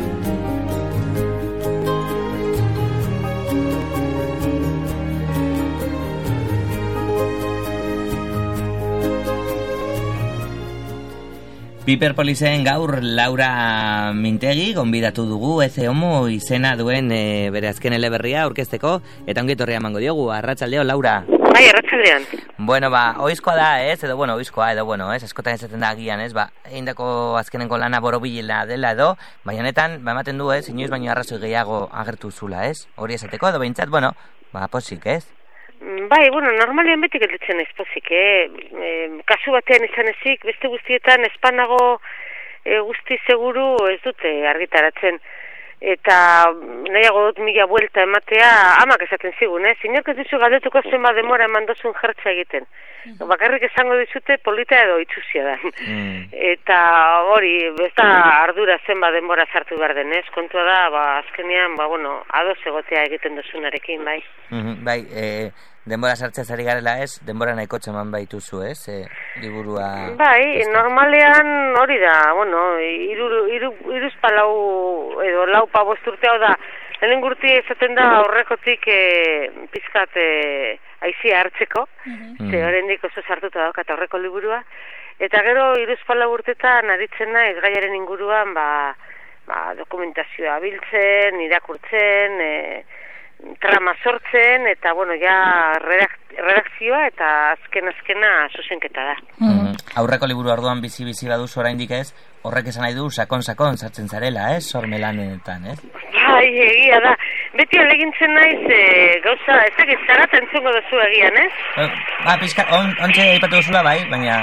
Piper Polisen gaur Laura Mintegi gonbidatu dugu, Eze Homo izena duen bere azken eleberria aurkezteko, eta ongi etorria emango diogu. Arratsaldeo, Laura. Bai, arratsaldean. Bueno, oizkoa da, ez? Edo, oizkoa, ez? Askotan ezaten da agian, ez? Eindako azkenenko lana borobila dela edo, baina honetan, ematen du, ez? Inoiz baino arrazoi gehiago agertu zula, ez? Hori esateko, edo behintzat, Pozik, ez? Bai, bueno, normalean beti gelditzen ez pozik, kasu batean izan ezik, beste guztietan espanago guzti seguru ez dute argitaratzen. Eta nahiago dut 1000 buelta ematea, amak esaten zigun, inork ez duzu galdetuko zenba demora eman dozun jertza egiten. Bakarrik esango dizute polita edo itxuzia da. Eta hori, ez da ardura zenba denbora sartu behar den, kontua da, azkenean, ados egotea egiten dozunarekin, bai. Bai, denbora sartzea zari garela ez, denbora nahiko txeman baituzu, liburua... Bai, normalean hori da, iruzpalau edo lau pabost urte hau da, lehen gurti ezaten da horrekotik pizkat aizia hartzeko, ze horrendik oso sartuta daukat horreko liburua, eta gero iruzpalau urtetan aritzen naiz gaiaren inguruan, dokumentazioa biltzen, irakurtzen, trama sortzen, eta, redakzioa eta azkena zuzenketa da. Aurreko liburu orduan bizi baduz oraindik ez, horrek esan nahi du sakon sartzen zarela, sormelanetan, ez? Bai, egia da. Beti alegintzen naiz, gauza, ezagit zarat entzungo duzu egian, ez? Pizka, ontxe aipatu duzula, bai, baina...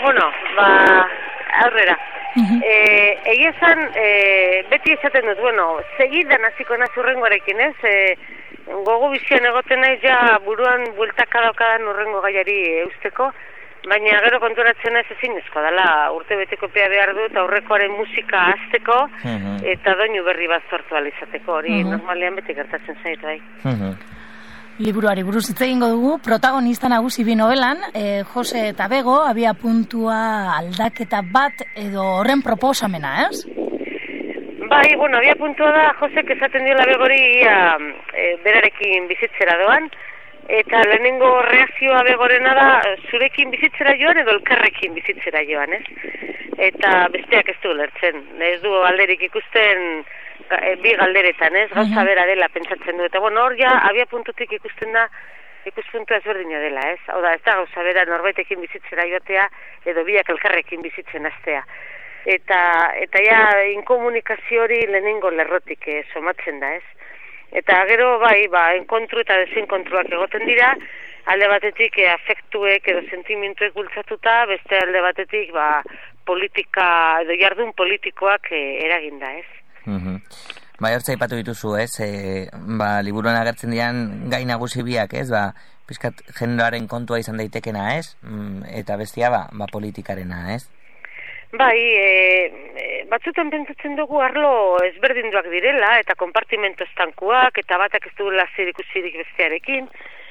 Aurrera. Egia zan, beti esaten dut, segidan hasiko naz urrengoarekin, ez? Gogo bizian egoten naiz ja buruan bueltaka daukadan urrengo gaiari eusteko, baina gero konturatzen naiz ezinezkoa dela, urte beteko pea behar dut, aurrekoaren musika hasteko, eta doinu berri bat sortu alizateko, hori normalean beti gertatzen zait, bai. Liburuari buruz hitz egingo dugu, protagonista nagusi bi novelan, Jose eta Bego, abia puntua aldaketa bat edo horren proposamena, ez? Bai, abia puntua da, Josek esaten diola Begori berarekin bizitzera doan, eta lehenengo reakzioa Begorena da, zurekin bizitzera joan edo elkarrekin bizitzera joan, ez? Eta besteak ez du lertzen, ez du alderik ikusten bi galderetan, ez? Gauza bera dela pentsatzen du, eta hor ja, abia puntutik ikusten da, ikuspuntua ezberdina dela, ez? Hau da, ez da gauza bera norbaitekin bizitzera joatea edo biak elkarrekin bizitzen hastea. Eta ja, inkomunikazio hori lehenengo lerrotik somatzen da, ez? Eta gero, enkontru eta desenkontruak egoten dira, alde batetik afektuek edo sentimentuek bultzatuta, beste alde batetik politika edo jardun politikoak eraginda, ez? Hortza ipatu dituzu, ez? Liburuan agertzen dian gai nagusi biak, ez? Pizkat generoaren kontua izan daitekena, ez? Eta bestia, politikarena, ez? Bai, batzutan pentsatzen dugu arlo ezberdinduak direla, eta konpartimento estankuak, eta batak ez duela zer ikusirik bestearekin,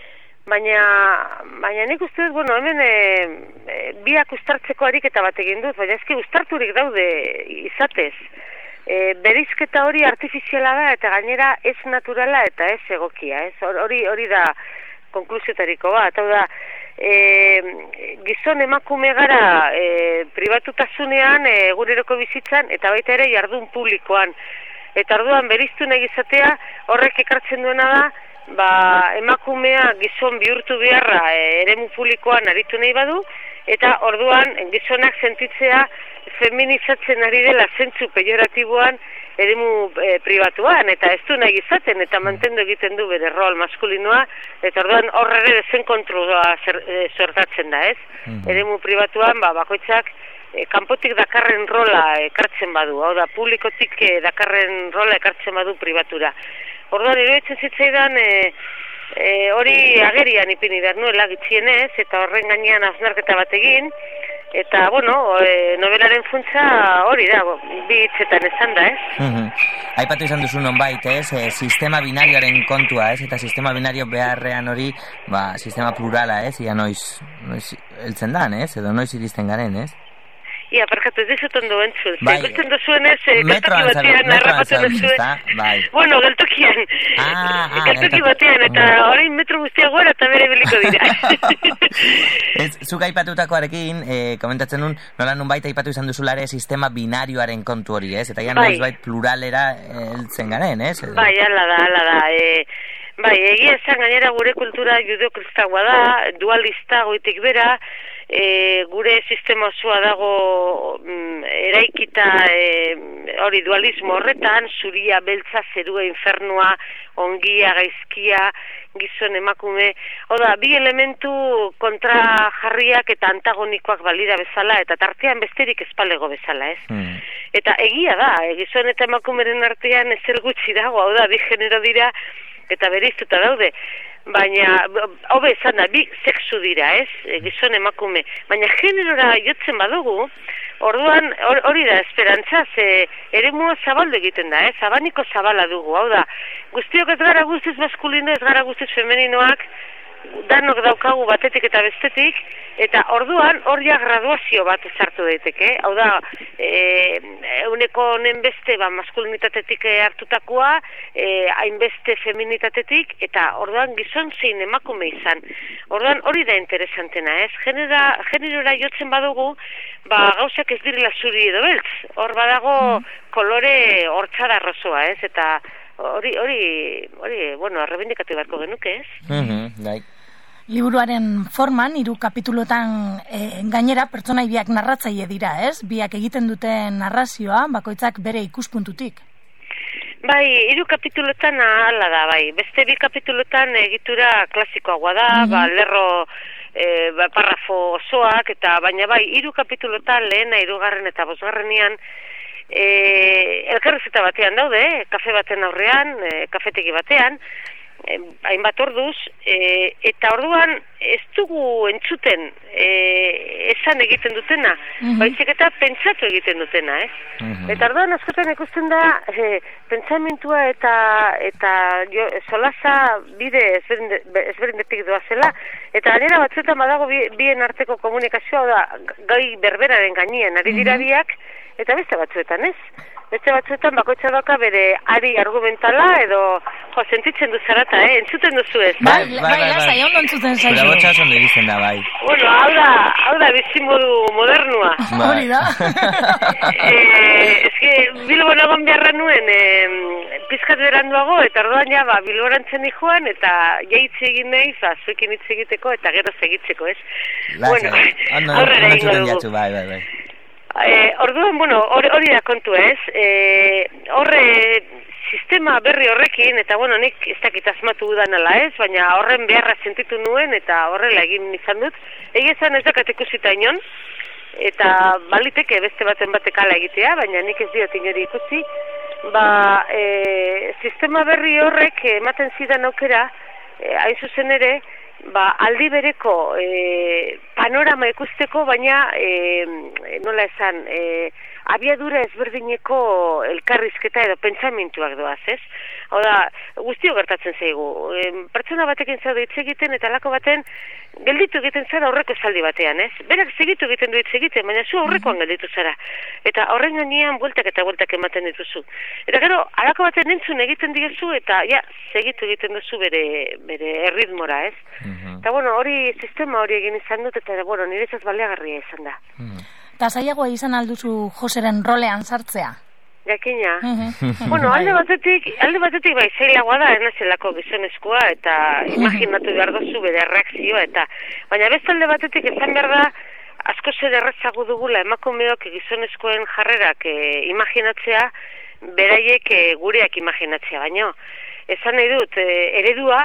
baina nik uste dut, hemen biak ustartzeko ariketa bat egin dut, baina ezki ustarturik daude izatez. Berizketa hori artifiziala da, eta gainera ez naturala eta ez egokia, ez? Hori da konklusiotariko bat, hau da, gizon emakume gara pribatutasunean eguneroko bizitzan eta baita ere jardun publikoan, eta orduan beriztu nahi izatea horrek ekartzen duena da emakumea gizon bihurtu beharra eremu publikoan aritu nahi badu, eta orduan gizonak sentitzea feminizatzen ari dela zentzu pejoratiboan eremu pribatuan, eta ez du nahi izaten, eta mantendu egiten du bere rol maskulinoa, eta orduan horre desenkontrua sortatzen da, ez? Eremu pribatuan, bakoitzak kanpotik dakarren rola ekartzen badu, hau da, publikotik dakarren rola ekartzen badu pribatura. Orduan, iruditzen zitzaidan, hori agerian ipini behar nuela gitxienez, eta horren gainean hausnarketa bat egin, eta, novelaren funtsa hori da, bi hitzetan esan da, ez? Aipatu izan duzu nonbait, ez? Sistema binarioaren kontua, ez? Eta sistema binario beharrean hori, sistema plurala, ez? Ia noiz heltzen dan, ez? Edo noiz iristen garen, ez? Ia, parkatu, ez dizut ondo entzun. Ikusten duzuen ez, geltoki batean harrapatzen duzuen. Geltokian. Geltoki batean, eta orain metro guztia gora eta bere beliko dira. Zuk aipatutakoarekin, komentatzen nun, nola nunbait aipatu izan duzulare sistema binarioaren kontu hori, ez? Eta ja noizbait pluralera heltzen garen, ez? Bai, ala da. Egia esan gainera gure kultura judeo-kristaua da, dualista goitik bera, gure sistema osoa dago eraikita hori dualismo horretan, zuria, beltza, zerua, infernua, ongia, gaizkia, gizon emakume, oda, bi elementu kontrajarriak eta antagonikoak balira bezala, eta tartean besterik espalego bezala, ez? Eta egia da, gizon eta emakumeren artean ezer gutxi dago, hau da, bi genero dira, eta bereiztuta daude, baina, hobe esan da, bi sexu dira, ez? Gizon emakume, baina generora jotzen badugu, orduan hori da esperantza, eremua zabaldu egiten da, abaniko zabala dugu, hau da, guztiok ez gara guztiz maskulino, ez gara guztiz femeninoak, danok daukagu batetik eta bestetik, eta orduan hor ja graduazio bat ezartu daiteke, hau da, euneko honen beste maskulinitatetik hartutakoa, hainbeste feminitatetik, eta orduan gizon zein emakume izan. Orduan hori da interesantena, ez? Generora jotzen badugu, gauzak ez direla zuri edo beltz, hor badago kolore hortzada rosoa, ez? Eta hori, bueno, arrebindikatu beharko genuke, ez? Liburuaren forman, 3 kapitulotan gainera pertsonai biak narratzaile dira, ez? Biak egiten duten narrazioa, bakoitzak bere ikuspuntutik. Bai, 3 kapitulotan hala da, bai. Beste 2 kapitulotan egitura klasikoagoa da, lerro parrafo osoak, eta baina bai, 3 kapitulotan lehena, 3. eta 5. Elkarrizketa batean daude, kafe baten aurrean, kafetegi batean, hainbat orduz, eta orduan ez dugu entzuten esan egiten dutena, baizik eta pentsatu egiten dutena, ez? Eta orduan askotan ikusten da pentsamentua eta solasa bide ezberdindetik doazela, eta gainera batzuetan badago bien arteko komunikazioa, da gai berberaren gainean ari dira biak, eta beste batzuetan, ez? Beste batzuetan bakoitza doka bere ari argumentala edo sentitzen du zarata, entzuten duzu ez? Bai, lasai, ondo entzuten zaizu. Pero botxa ondo egiten da, bai. Bueno, hau da bizimodu modernua. Hori da. Eske, Bilbon egon beharra nuen, pizkat beranduago, eta orduan ja, Bilborantzen joan, eta jaitzi egin nahi, zuekin hitz egiteko, eta gero segitzeko, ez? Bueno, aurrera egingo dugu. Bai. Orduan, bueno, hori da kontu, ez? Horre, sistema berri horrekin, eta bueno, nik ez dakit asmatu dudan ala ez, baina horren beharra sentitu nuen, eta horrela egin izan dut. Egia esan ez dakat ikusita inon, eta baliteke beste baten batek ala egitea, baina nik ez diot inori ikusi. Sistema berri horrek ematen zidan aukera, hain zuzen ere, aldi bereko panorama ikusteko, baina nola esan, abiadura ezberdineko elkarrizketa edo pentsamentuak doaz, ez? Hau da, guztio gertatzen zaigu. Pertsona batekin zaude hitz egiten eta alako baten gelditu egiten zara aurreko esaldi batean, ez? Berak segitu egiten du hitz egiten, baina zu aurrekoan gelditu zara. Eta horren gainean bueltak eta bueltak ematen dituzu. Eta gero, alako baten entzun egiten diezu eta segitu egiten duzu bere erritmora, ez? Eta bueno, hori sistema hori egin izan dut eta bueno, niretzat baliagarria izan da. Eta zailagoa izan alduzu Joseren rolean sartzea? Jakina. Bueno, alde batetik bai, zailagoa da, enazelako gizonezkoa, eta imaginatu behar dozu bere reakzioa, eta baina beste alde batetik esan behar da, asko zer errezago dugula emakumeok gizonezkoen jarrerak imaginatzea, beraiek gureak imaginatzea, baino. Esan nahi dut, eredua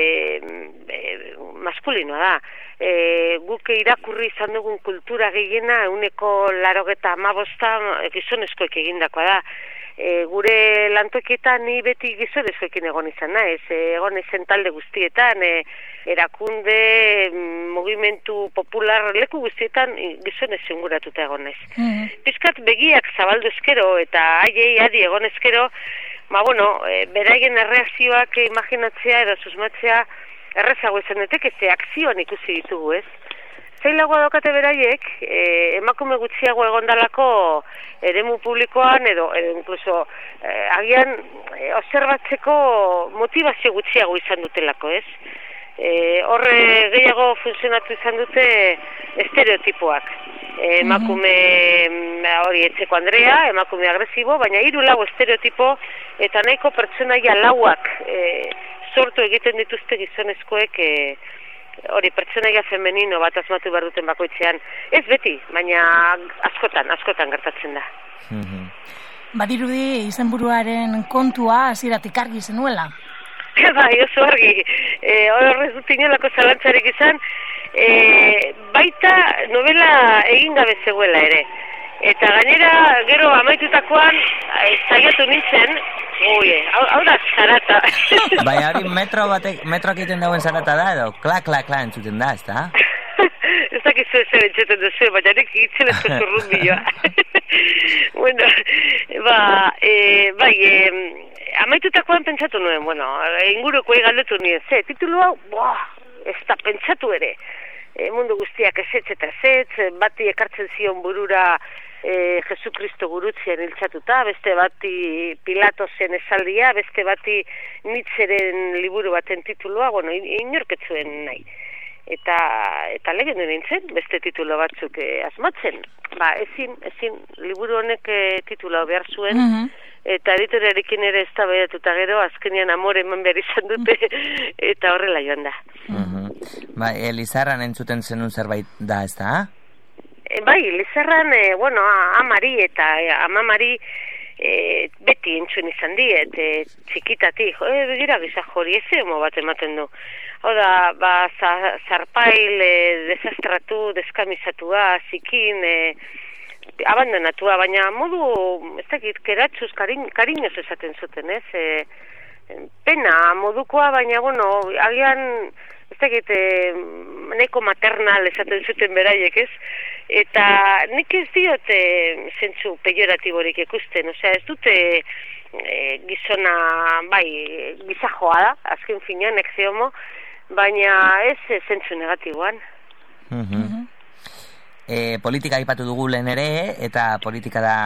maskulinoa da. Guk irakurri izan dugun kultura gehiena, 85% gizonezkoek egindakoa da. Gure lantokietan ni beti gizonezkoekin egon izan naiz, egon izen talde guztietan, erakunde, mugimendu popular, leku guztietan gizonez inguratuta egon naiz. Pizkat begiak zabaldu ezkero eta haiei adi egon ezkero, beraien erreakzioak imaginatzea edo susmatzea errezago izan deteke, ze akzioan ikusi ditugu, ez? Zailagoa daukate beraiek, emakume gutxiago egondalako eremu publikoan edo inkluso agian observatzeko motivazio gutxiago izan dutelako, ez? Horre gehiago funtzionatu izan dute estereotipoak. Emakume hori etxeko Andrea, emakume agresibo, baina 3-4 estereotipo eta nahiko pertsonaia lauak sortu egiten dituzte gizonezkoek hori pertsonaia femenino bat asmatu behar duten bakoitzean. Ez beti, baina askotan gertatzen da. Badirudi izenburuaren kontua hasieratik argi zenuela. Bai, oso argi. Horrez dut inolako zalantzarik izan, baita novela egin gabe zegoela ere. Eta gainera, gero amaitutakoan, saiatu nintzen, hau da zarata. Bai, hori metroak egiten dauen zarata da, edo kla entzuten da, ez da? Ez dakizu ezer entzuten duzu, baina nik itzen ez zurrun biloa. Bueno, bai, amaitutakoan pentsatu nuen, ingurukoei galdetu nien, titulu hau, ez da pentsatu ere. Mundu guztiak ezetz eta ezetz, bati ekartzen zion burura Jesu Kristo gurutzien hiltzatuta, beste bati Pilatosen esaldia, beste bati Nietzscheren liburu baten titulua, inorketzuen nahi. Eta legendu nintzen, beste titulo batzuk asmatzen. Ezin, liburu honek titula behar zuen, eta editoriarekin ere ez da behatuta gero, azkenean amore eman behar izan dute, eta horrela joan da. Lizarran entzuten zenun zerbait da, ez da? Bai, Lizarran, amari eta amamari beti entzun izan diet, txikitatik, begira gizak hori ez emo bat ematen du. Hau da, zarpail, desastratu, deskamizatua, zikin, abandonatua, baina modu, ez dakit, keratzuz, kariñoz esaten zuten, ez? Pena modukoa, baina, agian, ez dakit, neko maternal esaten zuten beraiek, ez? Eta nik ez diot zentzu pejoratiborik ikusten, ez dute gizona, gizajoa da, azken finean, exiomo, baina ez zentzu negatiboan. Politika aipatu dugu lehen ere, eta politika da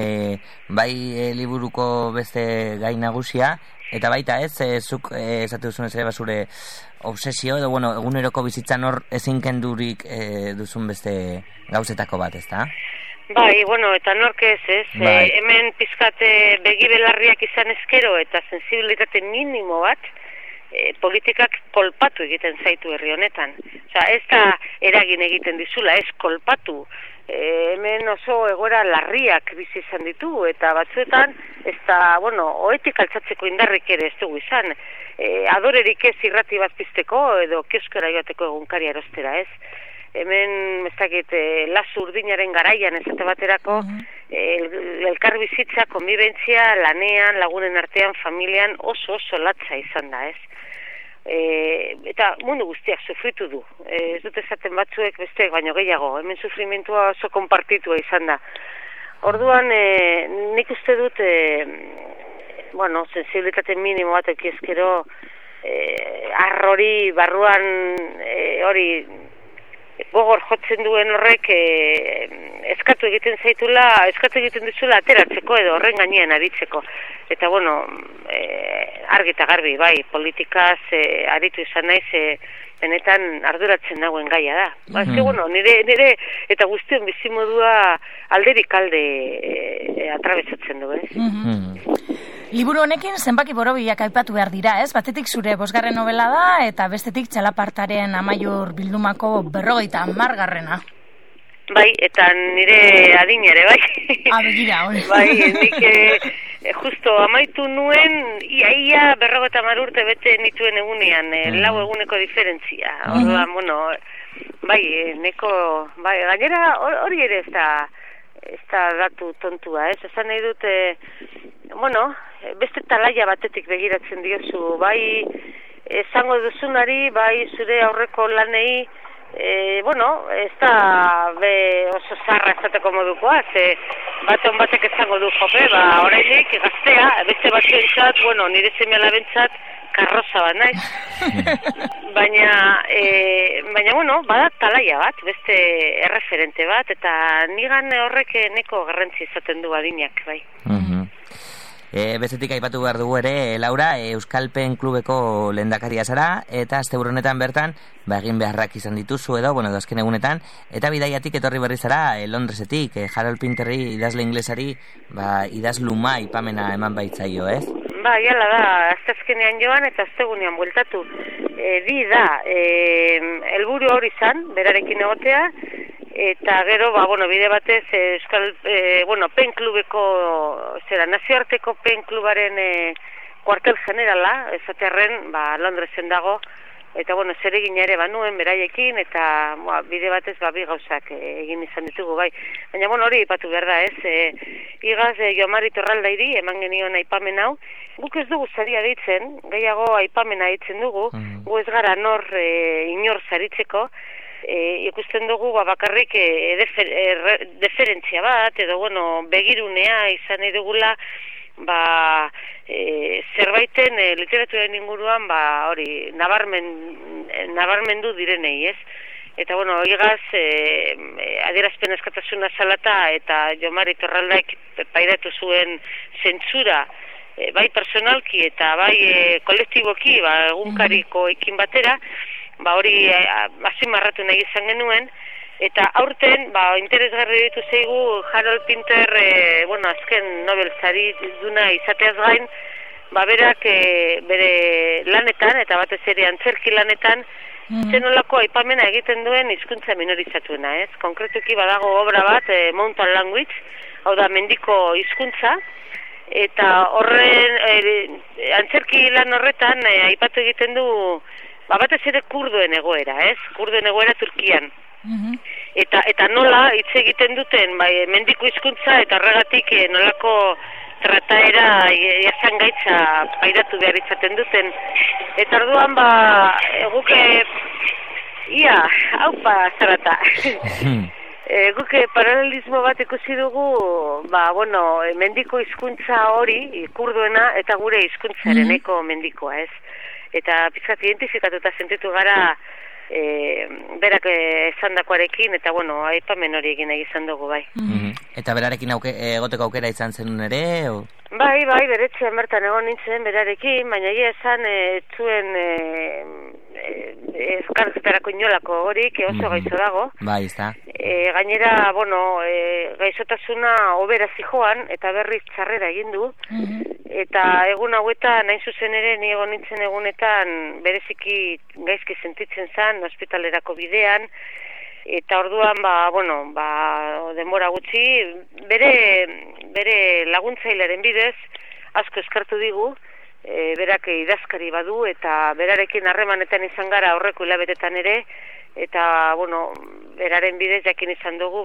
liburuko beste gai nagusia, eta baita zuk esate duzun ez ere basure obsesio, edo eguneroko bizitzan hor ezin kendurik duzun beste gauzetako bat, ez da? Bai, eta nork ez, hemen pizkate begibelarriak izan ezkero eta sensibilitate minimo bat, politikak kolpatu egiten zaitu herri honetan. Ez da eragin egiten dizula, ez kolpatu. Hemen oso egoera larriak bizi izan ditu, eta batzuetan, ez da, oetik altzatzeko indarrik ere ez dugu izan. Adorerik ez irrati bat pizteko, edo kioskora joateko egunkaria erostera, ez? Hemen, ez dakit, lasu urdinaren garaian esate baterako, elkar bizitza, konbibentzia, lanean, lagunen artean, familian, oso latza izan da, ez? Eta mundu guztiak sufritu du. Ez dut esaten batzuek besteek baino gehiago. Hemen sufrimentua oso konpartitua izan da. Orduan, nik uste dut, sensibilitate minimo bat ekiezkero, arrori barruan, hori, gogor jotzen duen horrek eskatu egiten dizula ateratzeko edo horren gainean aritzeko. Eta argi eta garbi, bai, politikaz aritu izan naiz, benetan arduratzen dagoen gaia da. Nire eta guztion bizimodua alderik alde atrabesatzen du, ez? Liburu honekin zenbaki borobilak aipatu behar dira, ez? Batetik zure 5. novela da, eta bestetik Txalapartaren Amaiur bildumako 50. Bai, eta nire adinere, bai. Begira, hori. Bai, nik justo amaitu nuen, ia 50 urte bete nituen egunean, 4 eguneko diferentzia. Orduan, bai, gainera hori ere ez da datu tontua, ez? Esan nahi dut, beste talaia batetik begiratzen diozu, bai, esango duzunari, bai, zure aurreko lanei, ez da oso zarra esateko modukoa, baton batek esango du jope, orainik gaztea, beste batzuentzat, nire seme-alabentzat karroza bat naiz. Baina, bada talaia bat, beste erreferente bat, eta nigan horrek neko garrantzi izaten du adinak, bai. Bestetik aipatu behar dugu ere, Laura, Euskalpen klubeko lehendakaria zara, eta asteburu honetan bertan, egin beharrak izan dituzu edo, azken egunetan, eta bidaiatik etorri berri zara, Londresetik, Harold Pinterri idazle inglesari, idazluma ipamena eman baitzaio, ez? Jala da, aztezkenean joan eta aztegunean bueltatu. Bi da, helburu hori zan, berarekin egotea, Eta gero, bide batez, Euskal, pen klubeko, nazioarteko pen klubaren kuartel generala, esaterren, Londresen dago, eta, zeregina ere banuen beraiekin, eta bide batez, bi gauzak egin izan ditugu, bai. Baina, hori ipatu behar da, ez? Igaz, Jomari Torraldairi, eman genion aipamen hau, guk ez dugu saria deitzen, gehiago aipamena deitzen dugu, gu ez gara inor saritzeko, ikusten dugu bakarrik deferentzia bat, edo, begirunea izan nahi dugula, zerbaiten literaturaren inguruan, hori, nabarmendu direnei, ez? Eta, igaz, adierazpen askatasuna salata eta Jomari Torraldaik pairatu zuen zentsura, bai personalki eta bai kolektiboki, egunkariko ekin batera, hori azimarratu nahi izan genuen, eta aurten, interesgarri ditu zeigu Harold Pinter, azken Nobel sari duna izateaz gain, berak bere lanetan, eta batez ere antzerki lanetan, zenolako aipamena egiten duen hizkuntza minorizatuena, ez? Konkretuki badago obra bat, Mountain Language, hau da mendiko hizkuntza, eta horren, antzerki lan horretan, aipatu egiten du, batez ere kurduen egoera, ez? Kurduen egoera Turkian. Eta nola hitz egiten duten, mendiko hizkuntza eta horregatik nolako trataera jasangaitza pairatu behar izaten duten. Eta orduan, guke, haupa zarata. Guke paralelismo bat ikusi dugu, mendiko hizkuntza hori, kurduena, eta gure hizkuntzaren eko mendikoa, ez? Eta pizkat identifikatuta sentitu gara berak esandakoarekin, eta aipamen hori egin izan dugu, bai. Eta berarekin egoteko aukera izan zenun ere? Bai, beretxean bertan egon nintzen berarekin, baina esan zuen ezkarretarako inolako horik, oso gaizo dago. Bai, ezta. Gainera, gaizotasuna obera zijoan, eta berriz txarrera egin du, eta egun hauetan, nahin zuzen ere, ni egon nintzen egunetan, bereziki gaizki sentitzen zen, ospitalerako bidean, eta orduan, denbora gutxi, bere laguntzaileren bidez, asko eskartu digu, berak idazkari badu, eta berarekin harremanetan izan gara aurreko hilabetetan ere, eta, beraren bidez jakin izan dugu,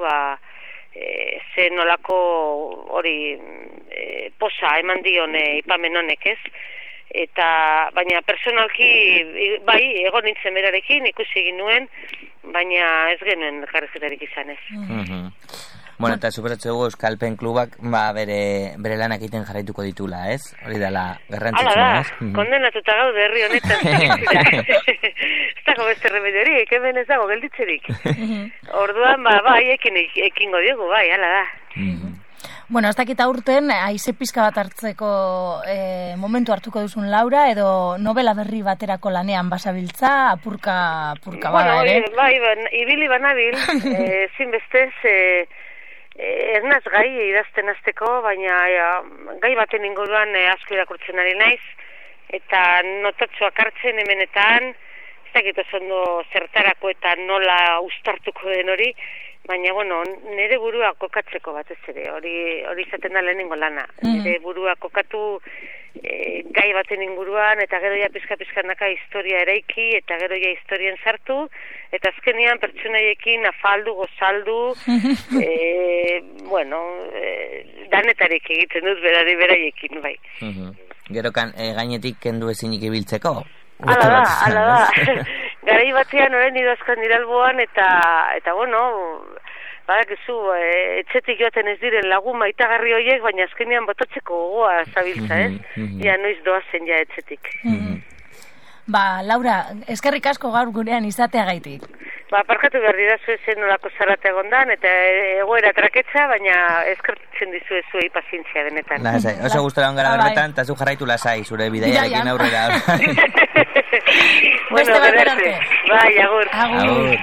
ze nolako hori posa eman dion ipamen honek, ez? Eta, baina personalki, egon nintzen berarekin, ikusi egin nuen, baina ez genuen elkarrizketarik izan, ez. Bueno, eta suposatzen dugu Euskal Pen Klubak bere lanak egiten jarraituko ditula, ez? Hori dela garrantzitsua, ez? Hala da, kondenatuta gaude herri honetan. Ez dago beste remediorik, hemen ez dago gelditzerik. Orduan, ekingo diogu, hala da. Bueno, ez dakit aurten, haize pizka bat hartzeko momentu hartuko duzun Laura, edo novela berri baterako lanean basabiltza, apurka bada ere? Bai, ibili banabil, zinbestez, ez naz gai idazten azteko, baina gai baten inguruan asko irakurtzen ari naiz, eta notatxoak hartzen hemenetan, ez dakit oso zertarako eta nola ustartuko den hori, baina, nire burua kokatzeko batez ere, hori izaten da lehenengo lana. Nire burua kokatu gai baten inguruan, eta gero ja pizka-pizkanaka historia eraiki, eta gero ja historien sartu, eta azkenean pertsonaiekin afaldu, gozaldu, danetarik egiten dut beraiekin, bai. Gero gainetik kendu ezinik ibiltzeko? Hala da. Garai batean oren idazkan diralboan, eta badakizu, etxetik joaten ez diren lagun maitagarri horiek, baina azkenean botatzeko gogoa zabiltza, ez? Ja, noiz doazen ja etxetik. Laura, eskerrik asko gaur gurean izateagaitik. Parkatu behar dirazu ezen nolako zarata egondan, eta egoera traketza, baina eskertzen dizu zuei pazientzia benetan. Oso gustora ongara berbetan, eta zu jarraitu lasai, zure bidaiarekin aurrera. Beste bat arte. Bai, agur. Agur.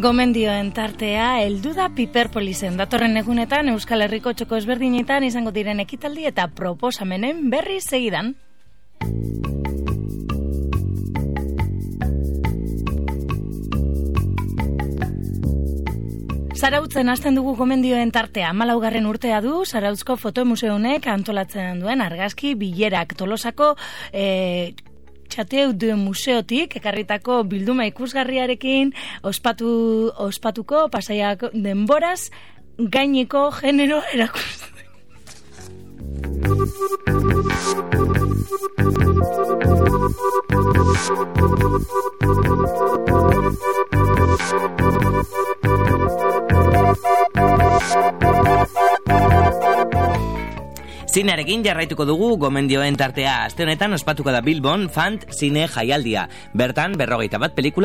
Gomendioen tartea heldu da Piperpolisen. Datorren egunetan Euskal Herriko txoko ezberdinetan izango diren ekitaldi eta proposamenen berri segidan. Zarautzen hasten dugu gomendioen tartea. 14. urtea du, Zarautzko Fotomuseunek antolatzen duen argazki bilerak. Tolosako Txateu de Museotik ekarritako bilduma ikusgarriarekin ospatuko Pasaiak denboraz gaineko genero erakusten. Zinearekin jarraituko dugu gomendioen tartea. Aste honetan ospatuko da Bilbon Fant Zine Jaialdia. Bertan 41 pelikula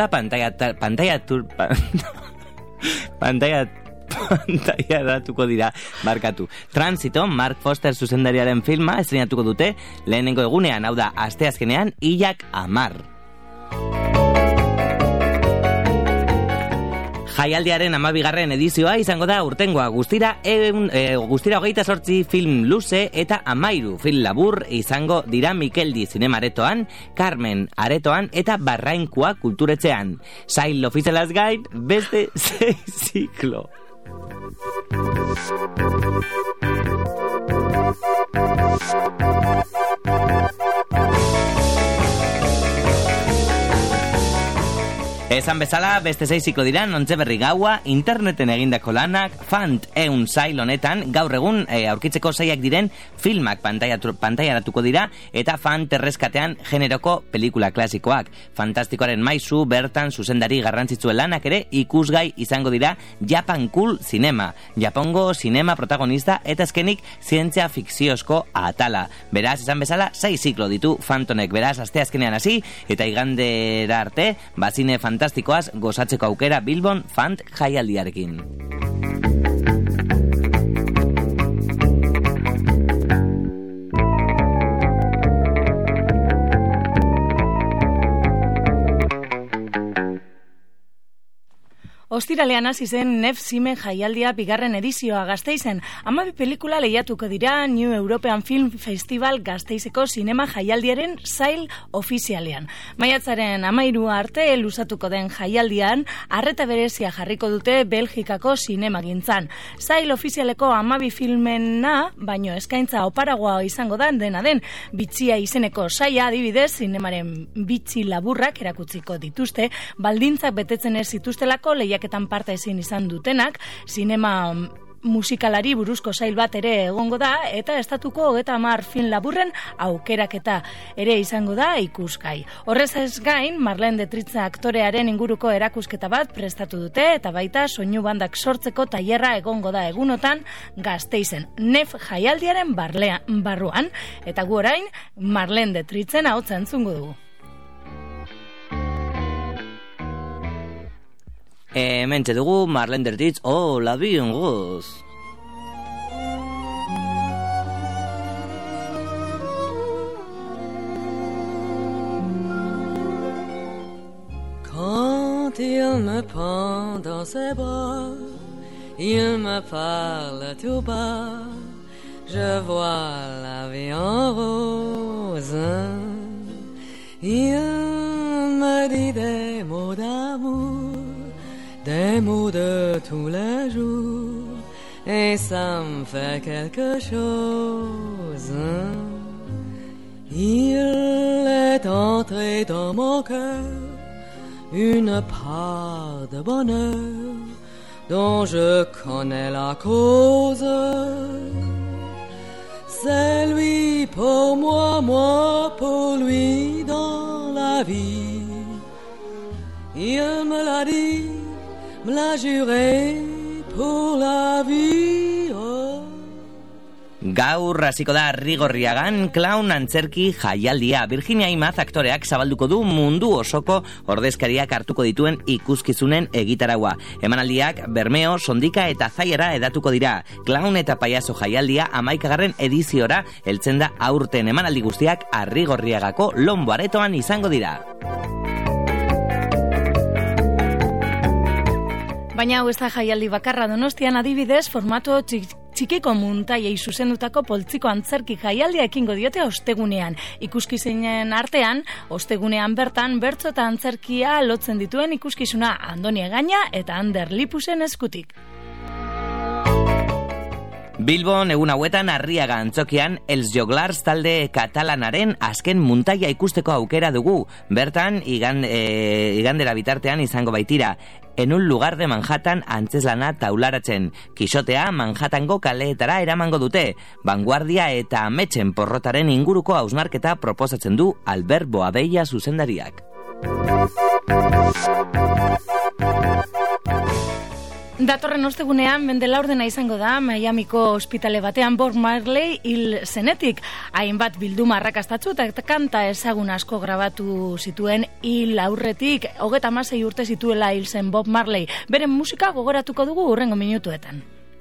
pantaiaratuko dira, barkatu. Transito, Mark Foster zuzendariaren filma estrenatuko dute lehenengo egunean, hau da, asteazkenean, Ilak 10. Jaialdiaren 12. edizioa izango da urtengoa, guztira 28 film luze eta 13 film labur izango dira Mikeldi Zinema Aretoan, Carmen Aretoan eta Barrainkoa Kulturetxean. Sail ofizialaz gain, beste 6 ziklo. Esan bezala, beste 6 ziklo dira, Ontxe berri gaua, interneten egindako lanak, Fant eun sail honetan, gaur egun aurkitzeko saiak diren filmak pantaiaratuko dira, eta Fant erreskatean generoko pelikula klasikoak. Fantastikoaren maizu, bertan zuzendari garrantzitsuen lanak ere ikusgai izango dira Japan Cool Cinema, Japongo sinema protagonista eta azkenik zientzia fikziozko atala. Beraz, esan bezala, 6 ziklo ditu Fantonek, beraz, asteazkenean hasi, eta igandera arte, bazine fantastikoaz gozatzeko aukera Bilbon Fant jaialdiarekin. Ostiralean hasi zen Nef Zime jaialdia bigarren edizioa Gasteizen. 12 pelikula lehiatuko dira New European Film Festival Gasteizeko sinema jaialdiaren sail ofizialean. Maiatzaren 13 arte luzatuko den jaialdian, arreta berezia jarriko dute Belgikako sinemagintzan. Sail ofizialeko 12 filmena, baino eskaintza oparagoa izango da dena den. Bitxia izeneko saia adibidez, sinemaren bitxi laburrak erakutziko dituzte, baldintzak betetzen ez zituztelako lehiaketan parte ezin izan dutenak, sinema musikalari buruzko sail bat ere egongo da, eta estatuko 30 film laburren aukeraketa ere izango da ikusgai. Horrez ez gain, Marlene Dietrich aktorearen inguruko erakusketa bat prestatu dute, eta baita soinu bandak sortzeko tailerra egongo da egunotan Gasteizen, Nef jaialdiaren barruan, eta gu orain Marlene Dietrichen ahotsa entzungo dugu. Mentxe dugu Marlene Dietrich, la vie en rose. Quand il me prend dans ses bras, il me parle tout bas, je vois la vie en rose. Il me dit des mots d'amour, des mots de tous les jours, et ça me fait quelque chose. Il est entré dans mon cœur une part de bonheur dont je connais la cause. C'est lui pour moi, moi pour lui dans la vie. Il me l'a dit, me l'a juré pour la vie. Oh. Gaur hasiko da Rigorriagan Clown antzerki jaialdia. Virginia Imaz aktoreak zabalduko du mundu osoko ordezkariak hartuko dituen ikuskizunen egitaraua. Emanaldiak Bermeo, Sondika eta Zaiera edatuko dira. Clown eta Paiazo jaialdia 11. ediziora heltzen da aurten. Emanaldi guztiak Arrigorriagako Lombo Aretoan izango dira. Baina hau ez da jaialdi bakarra. Donostian adibidez, formato txikiko muntaiei zuzendutako poltsiko antzerki jaialdia ekingo diote ostegunean. Ikuskizinen artean, ostegunean bertan, bertso eta antzerkia lotzen dituen ikuskizuna Andoni Egaña eta Ander Lipusen eskutik. Bilbon egun hauetan Arriaga antzokian Els Joglars talde katalanaren azken muntaia ikusteko aukera dugu. Bertan, igandera bitartean izango baitira. En un lugar de Manhattan antzeslana taularatzen. Kixotea Manhattango kaleetara eramango dute. Vanguardia eta ametsen porrotaren inguruko hausnarketa proposatzen du Albert Boabella zuzendariak. Datorren ostegunean, Mendelaurdena izango da, Miamiko ospitale batean Bob Marley hil zenetik. Hainbat bilduma arrakastatsu eta kanta ezagun asko grabatu zituen hil aurretik, 36 urte zituela hil zen Bob Marley. Beren musika gogoratuko dugu hurrengo minutuetan.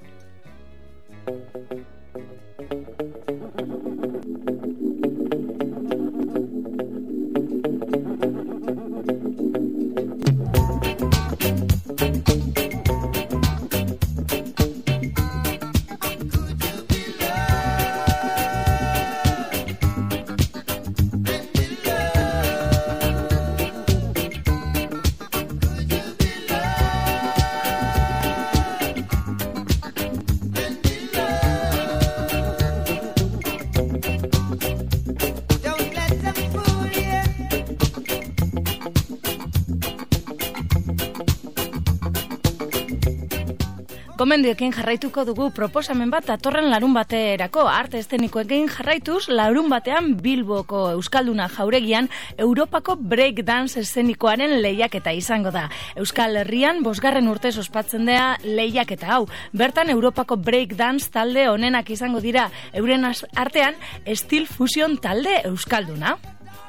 Gomendioekin jarraituko dugu proposamen bat datorren larun baterako. Arte eszenikoekin jarraituz, larun batean Bilboko Euskalduna jauregian Europako breakdance eszenikoaren lehiaketa izango da. Euskal Herrian 5. urtez ospatzen da lehiaketa hau. Bertan Europako breakdance talde onenak izango dira, euren artean Steel Fusion talde Euskalduna.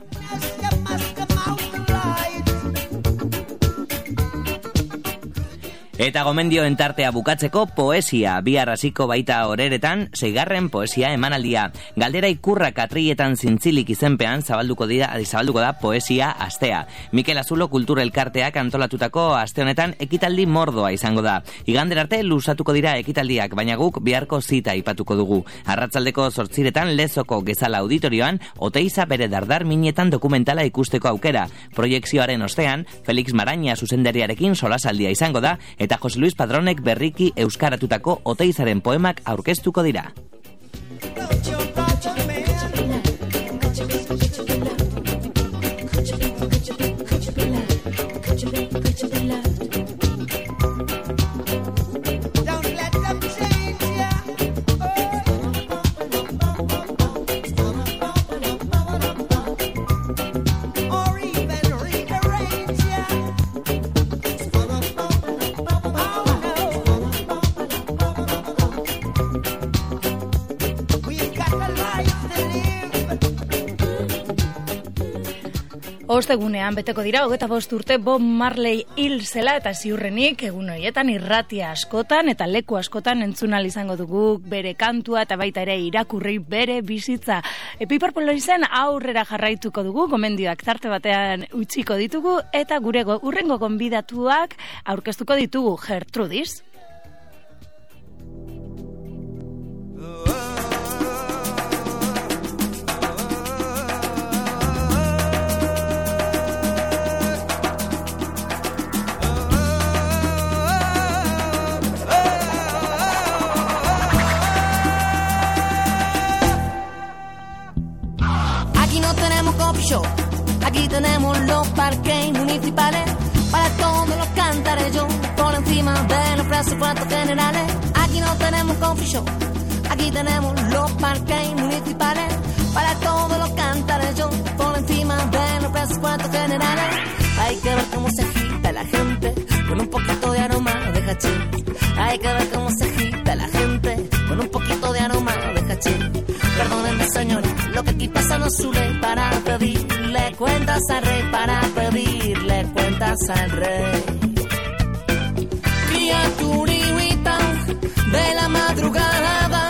Eta gomendioen tartea bukatzeko poesia, bihar hasiko baita horeretan, 6. poesia emanaldia. Galdera ikurra katrietan zintzilik izenpean zabalduko da poesia astea. Mikel Azulo Kultura Elkarteak antolatutako aste honetan ekitaldi mordoa izango da. Igander arte luzatuko dira ekitaldiak, baina guk biharko zita aipatuko dugu. Arratsaldeko 8 Lezoko Gezala auditorioan, Oteiza bere dardar minetan dokumentala ikusteko aukera. Proiekzioaren ostean, Felix Maraña zuzendariarekin solasaldia izango da, eta Jose Luis Padronek berriki euskaratutako Oteizaren poemak aurkeztuko dira. Ostegunean beteko dira 25 urte Bob Marley hil zela eta ziurrenik egun horietan irratia askotan eta leku askotan entzunal izango dugu bere kantua eta baita ere irakurri bere bizitza. Piper Polisen aurrera jarraituko dugu, gomendioak tarte batean utziko ditugu eta gure hurrengo gonbidatuak aurkeztuko ditugu. Gertrudis. Aquí tenemos los parques municipales para todos los cantarellos por encima de los presupuestos generales. Aquí no tenemos coffee shop, aquí tenemos los parques municipales para todos los cantarellos por encima de los presupuestos generales. Hay que ver cómo se agita la gente con un poquito de aroma de hachís. Hay que ver cómo se agita la gente con un poquito de aroma de hachís. Perdónenme señores, lo que aquí pasa no es su ley para pedirle cuentas al rey, para pedirle cuentas al rey. Criaturita de la madrugada,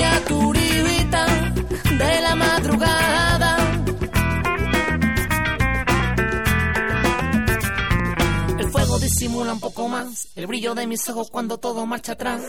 criaturita de la madrugada, disimula un poco más el brillo de mis ojos cuando todo marcha atrás.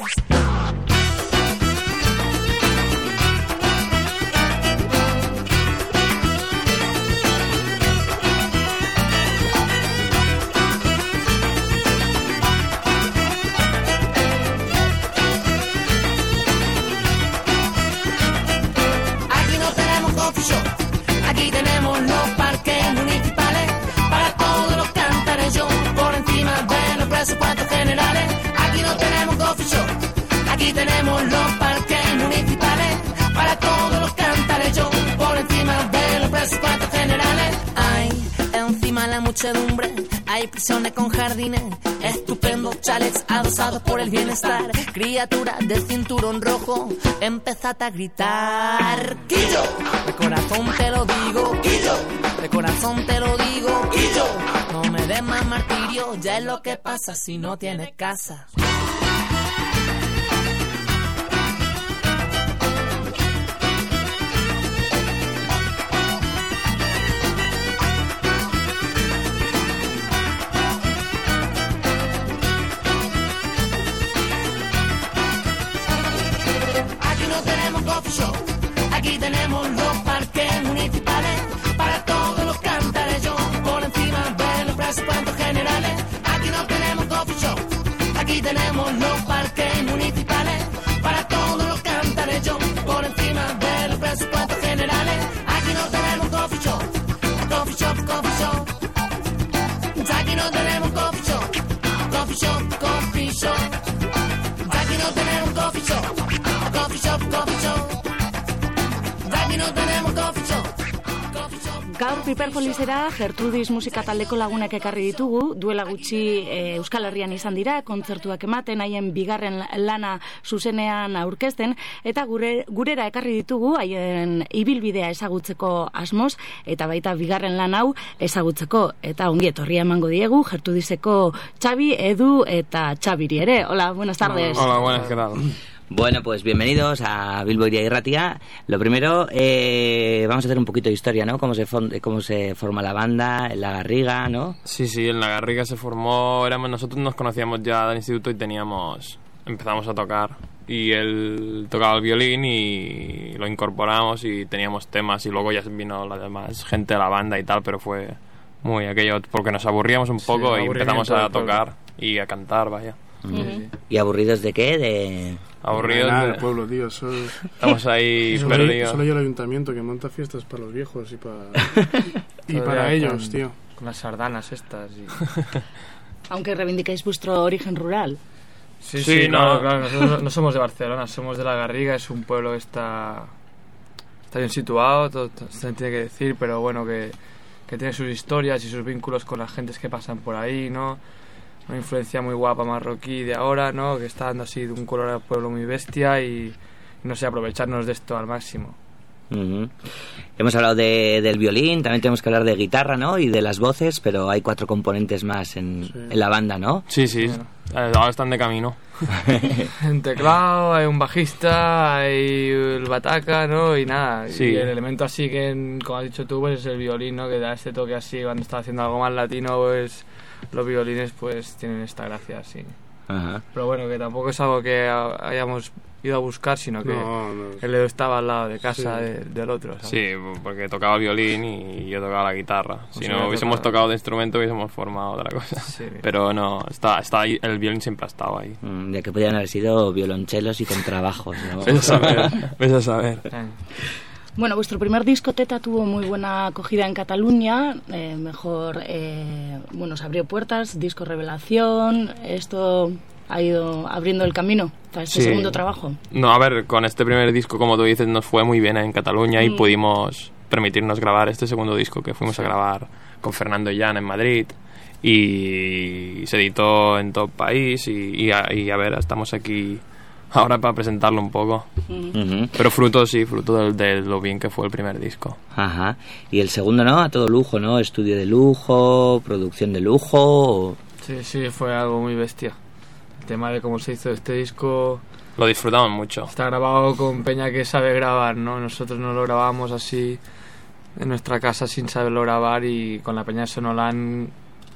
Aquí no tenemos coffee shop, aquí tenemos los parques municipales para todos los cantares, por encima de los presupuestos generales. Aquí no tenemos coffee shop, aquí tenemos los parques municipales para todos los cantares, por encima de los presupuestos generales. Hay encima la muchedumbre, hay prisiones con jardines, estupendos chalets adosados por el bienestar. Criaturas del cinturón rojo, empezad a gritar. Quillo, de corazón te lo digo, Quillo, de corazón te lo digo, Quillo. No me des más martirio, ya es lo que pasa si no tienes casa. Aquí no tenemos coffee shop, aquí tenemos los parques municipales para todos los cantares, por encima de los presupuestos generales. Aquí no tenemos coffee shop, aquí tenemos los parques municipales para todos los cantares, por encima de los presupuestos generales. Aquí no tenemos coffee shop, coffee shop, coffee shop. Aquí no tenemos coffee shop, coffee shop, coffee shop. Aquí no tenemos coffee shop, coffee shop, coffee shop. Aquí no tenemos coffee shop. Gaur Piperpolisera Gertrudis musika taldeko lagunak ekarri ditugu, duela gutxi Euskal Herrian izan dira, kontzertuak ematen, haien bigarren lana zuzenean aurkezten, eta gurera ekarri ditugu haien ibilbidea ezagutzeko asmoz, eta baita bigarren lan hau ezagutzeko, eta ongi etorria emango diegu Gertrudiseko Xabi, Edu eta Xabiri ere. Hola, buenas tardes. Hola, buenas, ¿qué tal? Bueno, pues bienvenidos a Bilbo Iria y Ratia. Lo primero, vamos a hacer un poquito de historia, ¿no? Cómo se forma la banda, en La Garriga, ¿no? Sí, en La Garriga se formó, nosotros nos conocíamos ya del instituto y empezamos a tocar. Y él tocaba el violín y lo incorporamos y teníamos temas y luego ya vino la demás gente de la banda y tal, pero fue muy aquello, porque nos aburríamos un poco y empezamos a tocar y a cantar, vaya. ¿Y aburridos de qué? Aburridos del pueblo, tío. Estamos ahí perdidos. Solo hay el ayuntamiento que monta fiestas para los viejos y para ellos, tío. Con las sardanas estas. Aunque reivindicáis vuestro origen rural. Sí, no, claro, nosotros no somos de Barcelona, somos de La Garriga, es un pueblo que está bien situado, todo se tiene que decir, pero bueno, que tiene sus historias y sus vínculos con las gentes que pasan por ahí, ¿no? Una influencia muy guapa marroquí de ahora, ¿no? Que está dando así de un color al pueblo muy bestia y no sé, aprovecharnos de esto al máximo. Hemos hablado del violín, también tenemos que hablar de guitarra, ¿no? Y de las voces, pero hay 4 componentes más en la banda, ¿no? Sí. Ahora están de camino. En teclado, hay un bajista, hay el bataca, ¿no? Y nada, sí. Y el elemento así que, como has dicho tú, pues es el violín, ¿no? Que da este toque así, cuando está haciendo algo más latino, pues los violines pues tienen esta gracia así. Ajá. Pero bueno, que tampoco es algo que hayamos ido a buscar, sino que el Edu estaba al lado de casa del otro, ¿sabes? Sí, porque tocaba el violín y yo tocaba la guitarra. Si no hubiésemos tocado de instrumento hubiésemos formado otra cosa. Sí. Pero no, está ahí, el violín siempre ha estado ahí. Ya que podían haber sido violonchelos y contrabajos, ¿no? Ves a saber. Bueno, vuestro primer disco, Teta, tuvo muy buena acogida en Cataluña, se abrió puertas, disco revelación, esto ha ido abriendo el camino para este segundo trabajo. No, a ver, con este primer disco, como tú dices, nos fue muy bien en Cataluña y pudimos permitirnos grabar este segundo disco que fuimos a grabar con Fernando Jan en Madrid y se editó en todo el país y a ver, estamos aquí ahora para presentarlo un poco. Pero fruto de lo bien que fue el primer disco. Ajá. Y el segundo, ¿no? A todo lujo, ¿no? Estudio de lujo, producción de lujo. Sí, fue algo muy bestia. El tema de cómo se hizo este disco... Lo disfrutamos mucho. Está grabado con peña que sabe grabar, ¿no? Nosotros no lo grabamos así en nuestra casa sin saberlo grabar y con la peña de Sonolan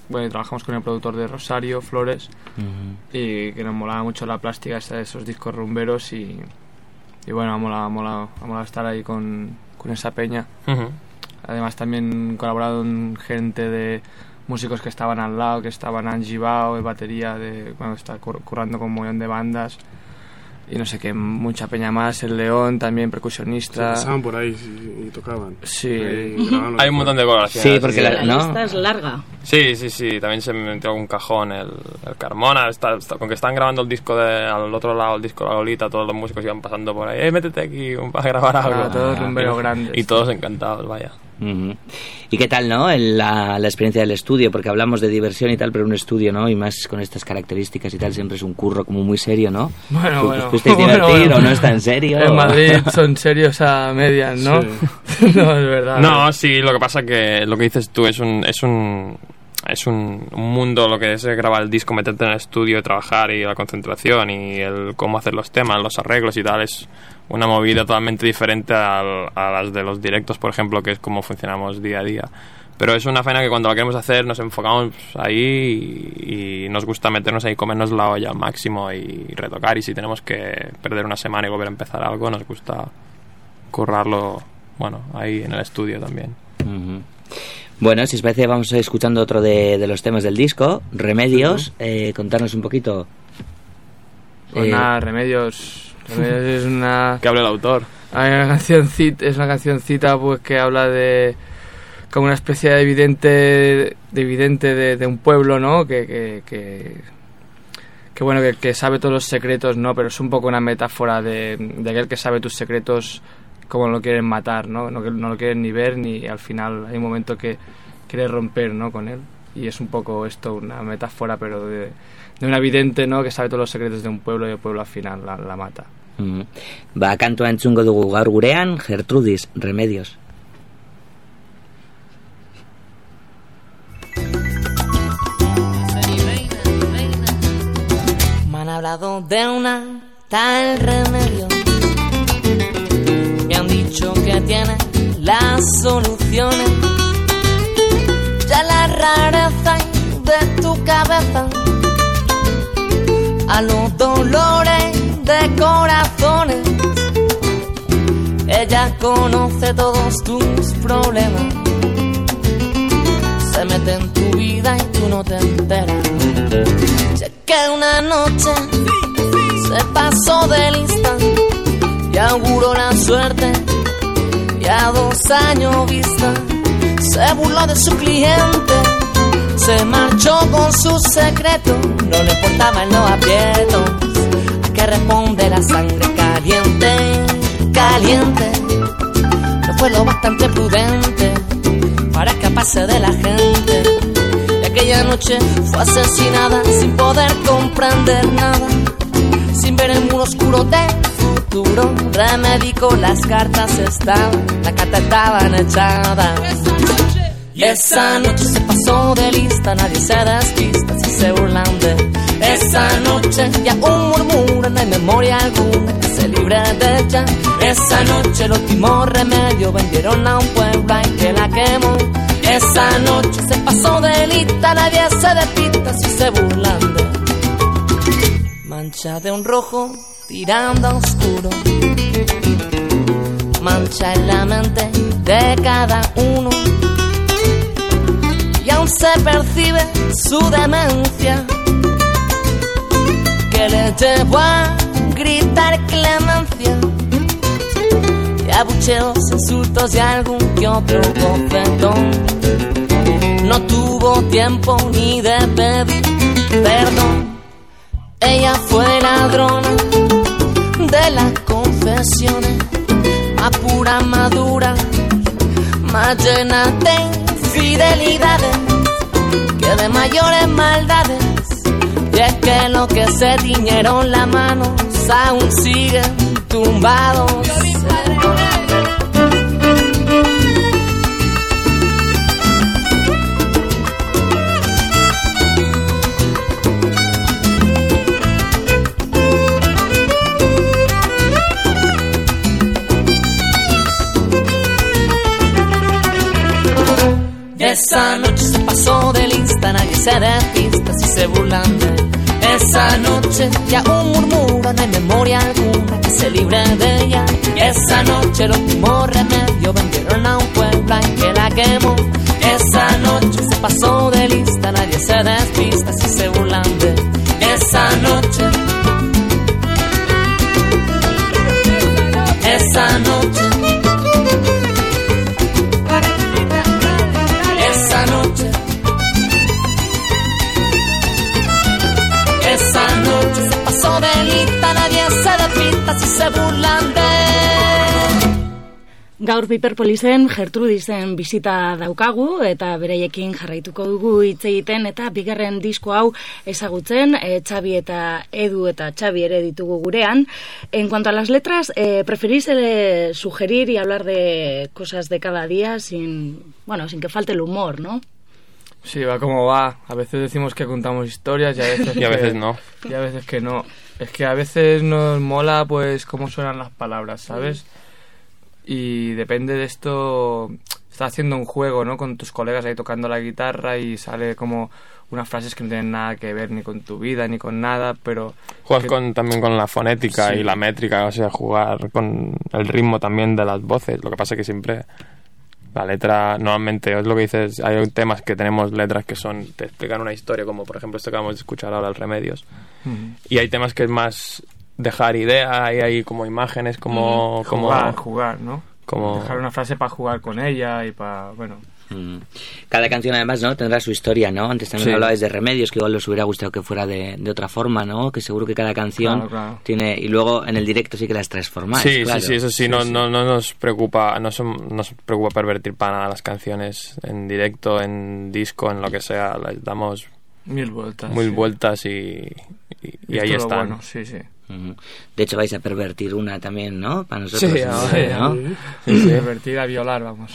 bueno, trabajamos con el productor de Rosario, Flores, y que nos molaba mucho la plástica esta de esos discos rumberos y bueno, mola estar ahí con esa peña. Además también colaborado con gente de músicos que estaban al lado, que estaban Angie Bao, de batería, cuando está currando con un montón de bandas. Y no sé qué, mucha peña más, el León también, percusionista. Pasaban por ahí y tocaban. Sí. Hay un montón de colaboraciones. Sí, porque la lista es larga. Sí. También se me metió algún cajón el Carmona. Con que están grabando el disco al otro lado, el disco de la Lolita, todos los músicos iban pasando por ahí. Métete aquí para grabar algo. Todos rumberos grandes. Y todos encantados, vaya. ¿Y qué tal, no? La experiencia del estudio, porque hablamos de diversión y tal, pero un estudio, ¿no? Y más con estas características y tal, siempre es un curro como muy serio, ¿no? Bueno. ¿Os pudisteis divertir o no está en serio? En Madrid son serios a medias, ¿no? Sí. No, es verdad. No, sí, lo que pasa que lo que dices tú es un mundo lo que es grabar el disco, meterte en el estudio, trabajar y la concentración y el cómo hacer los temas, los arreglos y tal, es una movida totalmente diferente a las de los directos, por ejemplo, que es como funcionamos día a día. Pero es una faena que cuando la queremos hacer nos enfocamos ahí y nos gusta meternos ahí, comernos la olla al máximo y retocar. Y si tenemos que perder una semana y volver a empezar algo, nos gusta currarlo, bueno, ahí en el estudio también. Bueno, si os parece, vamos escuchando otro de los temas del disco, Remedios. Contarnos un poquito. Pues nada, Remedios es una... Que hable el autor. Hay una cancioncita, es una cancioncita pues que habla de como una especie de evidente de un pueblo, ¿no? Que bueno, que sabe todos los secretos, ¿no? Pero es un poco una metáfora de aquel que sabe tus secretos, como lo quieren matar, ¿no? No lo quieren ni ver, ni al final hay un momento que quiere romper, ¿no? Con él. Y es un poco esto, una metáfora, pero de una vidente, ¿no? Que sabe todos los secretos de un pueblo y el pueblo al final la mata. Ba, kantua entzungo dugu gaur gurean, Gertrudis, Remedios. Me han hablado de una tal Remedio, me han dicho que tiene las soluciones, ya la rareza de tu cabeza a los dolores de corazones. Ella conoce todos tus problemas, se mete en tu vida y tú no te enteras. Sé que una noche se pasó de lista y auguró la suerte, y a 2 años vista se burló de su cliente, se marchó con sus secretos, no le importaba en los aprietos. ¿A qué responde la sangre caliente? Caliente. No fue lo bastante prudente para escaparse de la gente, y aquella noche fue asesinada sin poder comprender nada, sin ver el muro oscuro del futuro. Remedico, las cartas estaban echadas. Y esa noche se pasó de lista, nadie se despista si se burlan de esa noche. Y aún murmuran, no hay memoria alguna que se libre de ella. Esa noche el último remedio vendieron a un pueblo y que la quemó. Esa noche se pasó de lista, nadie se despista si se burlan de mancha de un rojo tirando a oscuro, mancha en la mente de cada uno. Y aún se percibe su demencia, que le llevó a gritar clemencia, y abucheos, insultos y algún que otro bofetón. No tuvo tiempo ni de pedir perdón. Ella fue ladrona de las confesiones, más pura, madura, más llena de fidelidades que de mayores maldades. Y es que los que se tiñeron las manos aún siguen tumbados. Esa noche se pasó de lista, delita, nadie se despista si se burlan de él. Esa noche ya un murmuro, no hay memoria alguna que se libre de ella. Esa noche el último remedio vendieron a un pueblo en que la quemó. Esa noche se pasó de lista, nadie se despista si se burlan de él. Esa noche, esa noche, esa noche, esa noche se pasó de lista, nadie se despista si se burlan de él. Gaur Piperpolisen Gertrudisen bisita daukagu eta beraiekin jarraituko dugu hitz egiten eta bigarren disko hau ezagutzen, Xabi eta Edu eta Xabi ere ditugu gurean. En cuanto a las letras, preferís sugerir y hablar de cosas de cada día sin que falte el humor, ¿no? Sí, va como va. A veces decimos que contamos historias y a veces y a veces no. Y a veces que no. Es que a veces nos mola pues cómo suenan las palabras, ¿sabes? Y depende de esto, estás haciendo un juego, ¿no? Con tus colegas ahí tocando la guitarra y sale como unas frases que no tienen nada que ver ni con tu vida ni con nada, pero... Juegas también con la fonética y la métrica, o sea, jugar con el ritmo también de las voces. Lo que pasa es que siempre la letra, normalmente, es lo que dices, hay temas que tenemos letras que te explican una historia, como por ejemplo esto que acabamos de escuchar ahora, el Remedios. Y hay temas que es más... dejar idea, y hay como imágenes, como jugar, ¿no? Como dejar una frase para jugar con ella y para, bueno... Cada canción además, ¿no? Tendrá su historia, ¿no? Antes también hablabais de Remedios, que igual os hubiera gustado que fuera de otra forma, ¿no? Que seguro que cada canción tiene... Y luego en el directo sí que las transformáis. Sí, claro. sí, eso sí, no nos preocupa, no nos preocupa pervertir para nada las canciones en directo, en disco, en lo que sea, les damos mil vueltas y ahí están. Bueno, sí. De hecho vais a pervertir una también, ¿no? Para nosotros. ¿no? Sí. Pervertir a violar, vamos.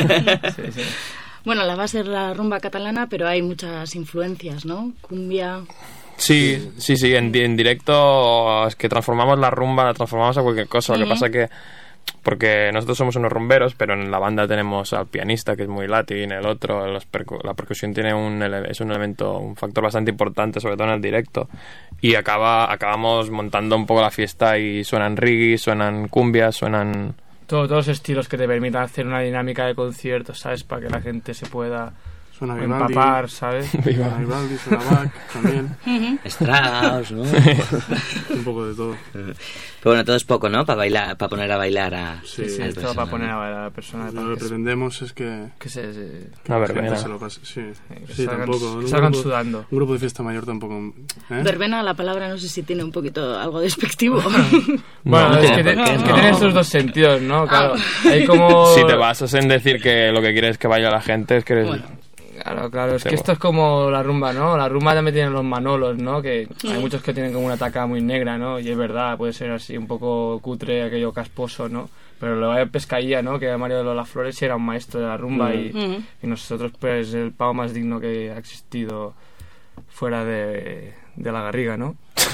Sí. Bueno, la va a ser la rumba catalana, pero hay muchas influencias, ¿no? Cumbia... Sí, en directo es que transformamos la rumba, la transformamos a cualquier cosa. Lo que pasa que porque nosotros somos unos rumberos, pero en la banda tenemos al pianista, que es muy latín, el otro, la percusión tiene es un elemento, un factor bastante importante, sobre todo en el directo, y acabamos montando un poco la fiesta y suenan reggae, suenan cumbias, suenan... Todos los estilos que te permitan hacer una dinámica de concierto, ¿sabes? Para que la gente se pueda... Suena empapar, ¿sabes? Suena Vivaldi, suena Bach también. Strauss, ¿no? Un poco de todo. Pero bueno, todo es poco, ¿no? Para bailar, para poner a bailar a... Sí, todo para poner a bailar a la persona. Lo que pretendemos es que una verbena. Se lo pase. Sí, tampoco. Que salgan sudando. Un grupo de fiesta mayor tampoco... Verbena, la palabra no sé si tiene un poquito algo despectivo. Bueno, es que tiene estos dos sentidos, ¿no? Claro, hay como... Si te basas en decir que lo que quieres es que vaya la gente, es que eres... Claro, es que esto es como la rumba, ¿no? La rumba también tiene los manolos, ¿no? Que hay muchos que tienen como una taca muy negra, ¿no? Y es verdad, puede ser así un poco cutre, aquello casposo, ¿no? Pero luego hay Pescaía, ¿no? Que Mario de Lola Flores era un maestro de la rumba y nosotros, pues, el pavo más digno que ha existido fuera de la Garriga, ¿no?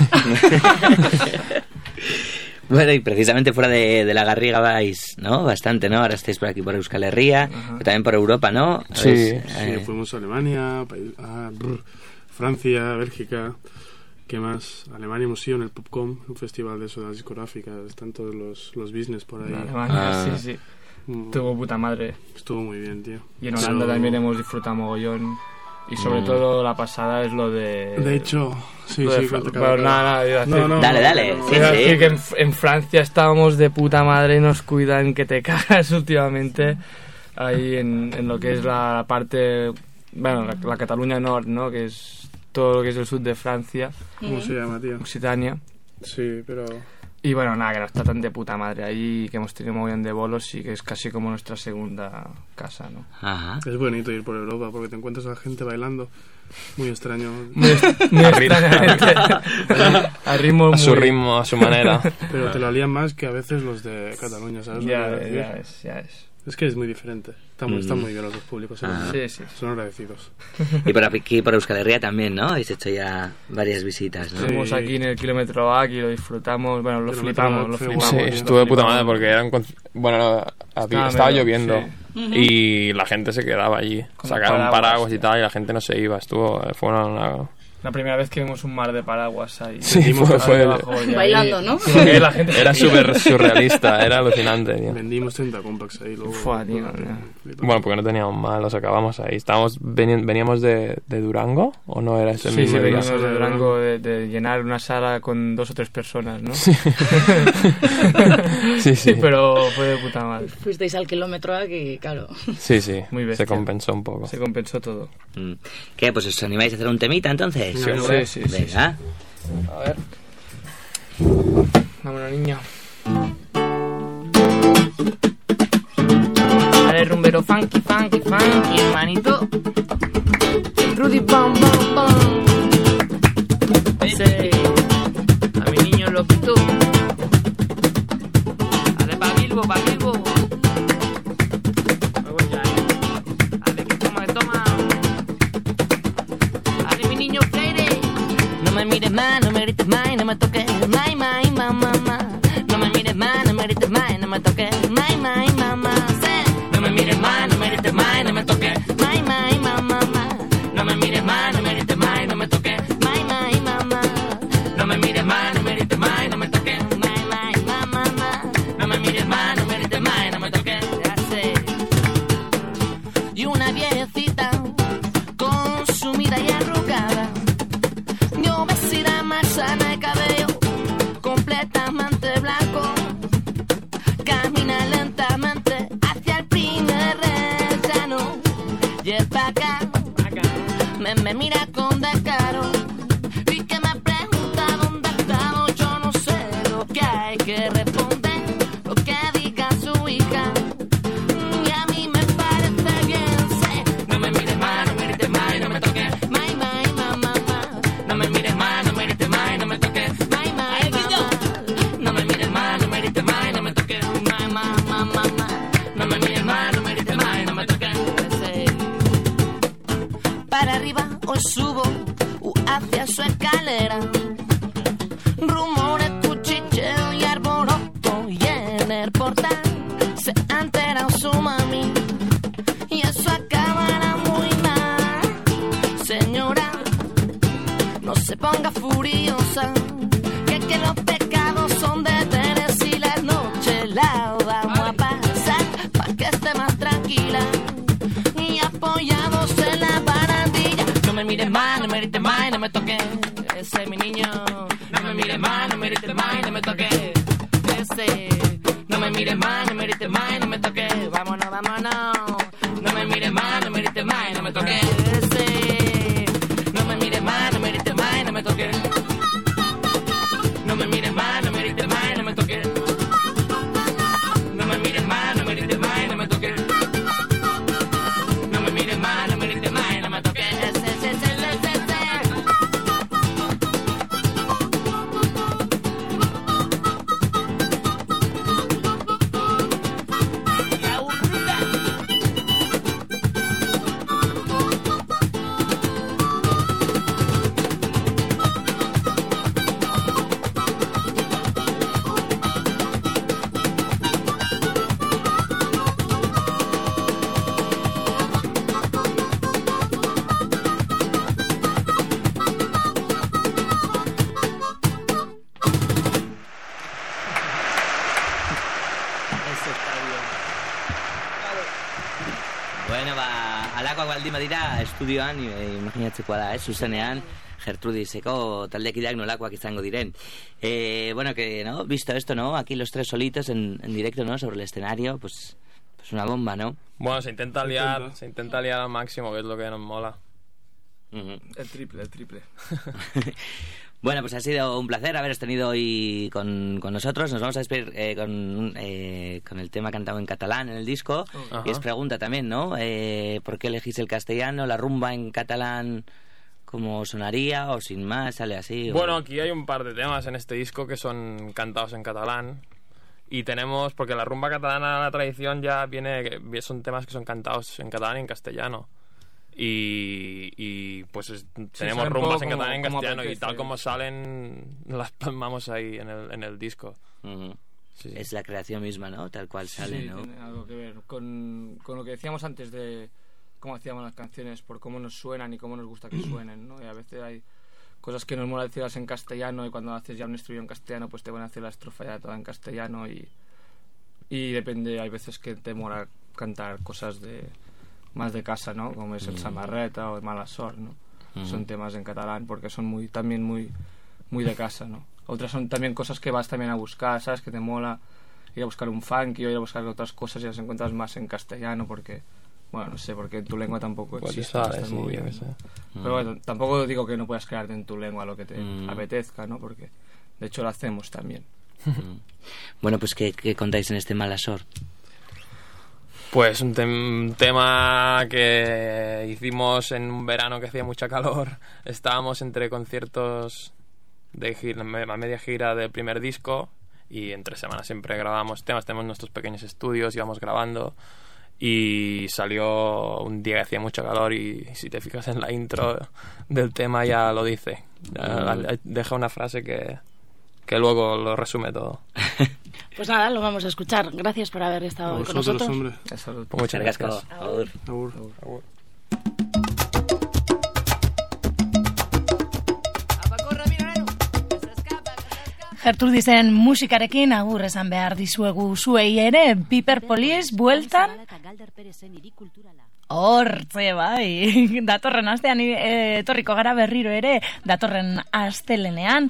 Bueno, y precisamente fuera de la Garriga vais, ¿no? Bastante, ¿no? Ahora estáis por aquí, por Euskal Herria, pero también por Europa, ¿no? Sí, fuimos a Alemania, Francia, Bélgica, ¿qué más? Alemania hemos ido en el Popcom, un festival de eso, de las discográficas, están todos los business por ahí. Alemania, sí. Estuvo puta madre. Estuvo muy bien, tío. Y en Holanda también hemos disfrutado mogollón. Y sobre todo la pasada es lo de... De hecho, sí, pero nada, dale. Sí. Que en Francia estábamos de puta madre y nos cuidan que te cagas últimamente. Ahí en lo que es la parte... Bueno, la Cataluña Nord, ¿no? Que es todo lo que es el sur de Francia. ¿Cómo se llama, tío? Occitania. Sí, pero... Y bueno, nada, que nos tratan de puta madre ahí, que hemos tenido muy bien de bolos y que es casi como nuestra segunda casa, ¿no? Ajá. Es bonito ir por Europa porque te encuentras a la gente bailando muy extraño. Muy extrañamente. A su ritmo, a su manera. Pero te lo alían más que a veces los de Cataluña, ¿sabes? Ya es. Es que es muy diferente. Están muy bien los dos públicos. Sí. Son agradecidos. Y por aquí, por Euskal Herria también, ¿no? Habéis hecho ya varias visitas, ¿no? Estuvimos aquí en el kilómetro A y lo disfrutamos. Bueno, lo flipamos. Sí, estuve de puta madre porque estaba lloviendo. y la gente se quedaba allí. Con Sacaron paraguas y tío. tal, y la gente no se iba. Fue una... La primera vez que vimos un mar de paraguas ahí. Sí, fue Bailando, ¿no? La gente era súper surrealista, era alucinante, tío. Vendimos 30 compacts ahí luego. Bueno, porque no teníamos más, los acabamos ahí. Veníamos de Durango, ¿o no era ese Sí, mismo día? veníamos de Durango de llenar una sala con 2 o 3 personas, ¿no? Sí. Sí. Pero fue de puta madre. Fuisteis al kilómetro aquí, claro. Sí, Muy bestia. se compensó un poco. Se compensó todo. ¿Qué? Pues os animáis a hacer un temita entonces. Sí. Venga. A ver. Vámonos, niño. Dale, rumbero funky, hermanito. Rudy, bam. Ese. A mi niño loquito. Dale, pa' Bilbo. Dale, que toma. Dale, mi niño Freire. No me mires más, no me grites más y no me toques. Mamá. No me mires más, no me grites más y no me toques. Mamá. No me mires más, no me grites más y no me toques. Mamá. No me mires más, no me grites más y no me toques. Mamá. No me mires más, no me grites más y no me toques. Mamá. No me mires más, no me grites más y no me toques. Ya sé. Y una viejecita consumida y arrugada, de obesidad malsana de cabello completamente blanco, camina lentamente hacia el primer rellano y el pa' acá me mira con descaro y que me pregunta dónde he estado. Yo no sé lo que hay que responder, lo que diga su hija, y a mí me parece bien. Sé. No me mires más, no me grites más y no me toques. Mamá. No me mires más, no me grites más y no me toques. No me mires más, no me grites más y no me toques. No me mires más, no me grites más y no me toques. Para arriba hoy subo hacia su escalera, rumores, cuchicheo y arboroto, y en el portal se ha enterado su mami, y eso acabará muy mal. Señora, no se ponga furiosa, que los pecados son de Teres y la noche la vamos a pasar pa' que esté más tranquila y apoyados en la barandilla. No me mires más, no me grites más y no me toques. Ese es mi niño. No me mires más, no me grites más y no me toques. Ese. No me mires más, no me grites más y no me toques. Vámonos. No me mires más, no me grites más y no me toques. Ese. No me mires más, no me grites más y no me toques. No me mires más, no me grites más y no me toques. No me mires más, no me grites más y no me toques. No me mires más, no me grites más y no me toques. Bueno, alakoak baldin badira estudioan, imaginatzekoa da, zuzenean, Gertrudiseko taldekideak nolakoak izango diren. Bueno, que, ¿no? Visto esto, ¿no? Aquí los tres solitos en directo, ¿no? Sobre el escenario, pues una bomba, ¿no? Bueno, se intenta liar al máximo, que es lo que nos mola. El triple. Bueno, pues ha sido un placer haberos tenido hoy con nosotros. Nos vamos a despedir con el tema cantado en catalán en el disco. Y es pregunta también, ¿no? ¿Por qué elegís el castellano? ¿La rumba en catalán cómo sonaría? ¿O sin más sale así? Bueno, aquí hay un par de temas en este disco que son cantados en catalán. Y tenemos, porque la rumba catalana, la tradición ya son temas que son cantados en catalán y en castellano. Y pues tenemos rumbas en catalán y en castellano, y tal como salen las plasmamos ahí en el disco. Es la creación misma, ¿no? Tal cual sale, sí, ¿no? Tiene algo que ver con lo que decíamos antes de cómo hacíamos las canciones, por cómo nos suenan y cómo nos gusta que suenen, ¿no? Y a veces hay cosas que nos mola decirlas en castellano y cuando haces ya un estribillo en castellano pues te van a hacer la estrofa ya toda en castellano y depende, hay veces que te mola cantar cosas más de casa, ¿no? Como es el Samarreta o el Mala Sort, ¿no? Son temas en catalán porque son también muy de casa, ¿no? Otras son también cosas que vas también a buscar, ¿sabes? Que te mola ir a buscar un funky o ir a buscar otras cosas y las encuentras más en castellano porque, bueno, no sé, porque en tu lengua tampoco existe. Pero bueno, tampoco digo que no puedas crearte en tu lengua lo que te apetezca, ¿no? Porque de hecho lo hacemos también. Bueno, pues ¿qué contáis en este Mala Sort? Pues un tema que hicimos en un verano que hacía mucha calor. Estábamos entre conciertos de gira, la media gira del primer disco, y entre semanas siempre grabábamos temas, tenemos nuestros pequeños estudios, íbamos grabando, y salió un día que hacía mucho calor y si te fijas en la intro del tema ya lo dice, deja una frase que luego lo resume todo. Pues nada, lo vamos a escuchar. Gracias por haber estado hoy con nosotros. Hombre. Muchas gracias. Agur. Gertrudisen musikarekin agur esan behar dizuegu zuei ere, Piper Police bueltan hortze bai, datorren astean etorriko gara berriro ere, datorren astelenean,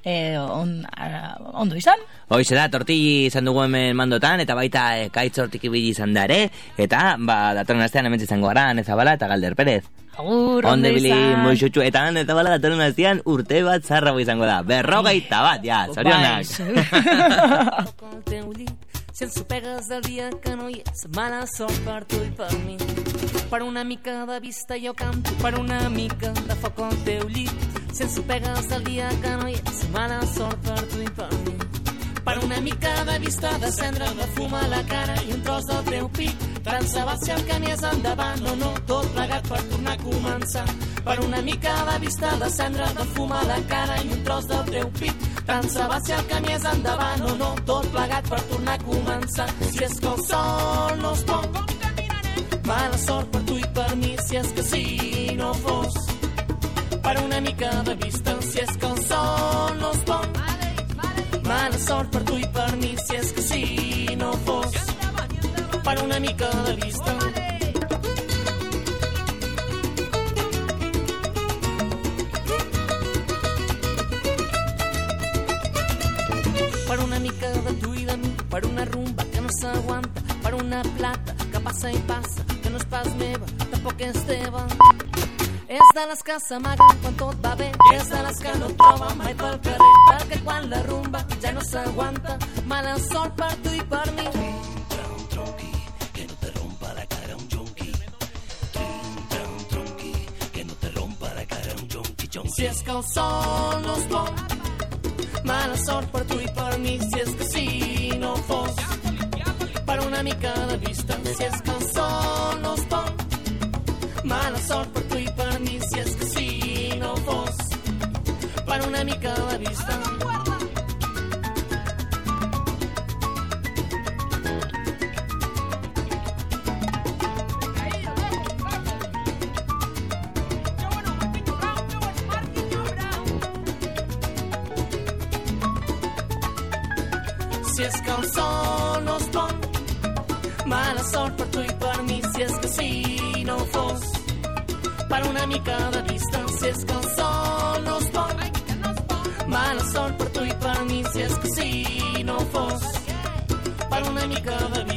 ondo izan? Hoize da, tortilli izan dugu hemen mandotan, eta baita kaitz hortik ibili izan da ere, eta datorren astean hemen izango gara, Nezabala eta Galder Perez. Agur, ondo izan. Moixutxu, eta Nezabala datorren astean urte bat zarrago izango da. 41 ja, zorionak. Si ensopegues el dia que no hi és, mala sort per tu i per mi. Per una mica de vista jo canto, per una mica de foc al teu llit. Si ensopegues el dia que no hi és, mala sort per tu i per mi. Per una mica de vista de cendra, de fum a la cara i un tros del teu pit. Tant se va si el camí és endavant o no, tot plegat per tornar a començar. Per una mica de vista de cendra, de fum a la cara i un tros del teu pit. Tant se va si el camí és endavant o no, tot plegat per tornar a començar. Si és que el sol no es pon, mala sort per tu i per mi. Si és que si no fos per una mica de vista, si és que el sol no es pon, mala sort per tu i per mi. Si és que si no fos per una mica de vista. Per una mica de tu i de mi, per una rumba que no s'aguanta, per una plata que passa i passa, que no és pas meva, tampoc és teva. És de les que s'amaguen quan tot va bé, és de les que no troben mai pel carrer, perquè quan la rumba ja no s'aguanta, mala sort per tu i per mi. Que no te rompa la cara un jonqui. Que no te rompa la cara un jonqui. Si és que el sol no es pon, mala sort per tu i per mi. Si és que si no fos per una mica de vista, si és que el sol no es pon, mala sort per tu i per mi. Si és que si no fos per una mica de vista. Si és que el sol no es pon, mala sort per tu i per mi. Si és que si no fos per una mica de vista, si és que el sol no es pon, mala sort per tu i per mi. Si és que si no fos per una mica de vista.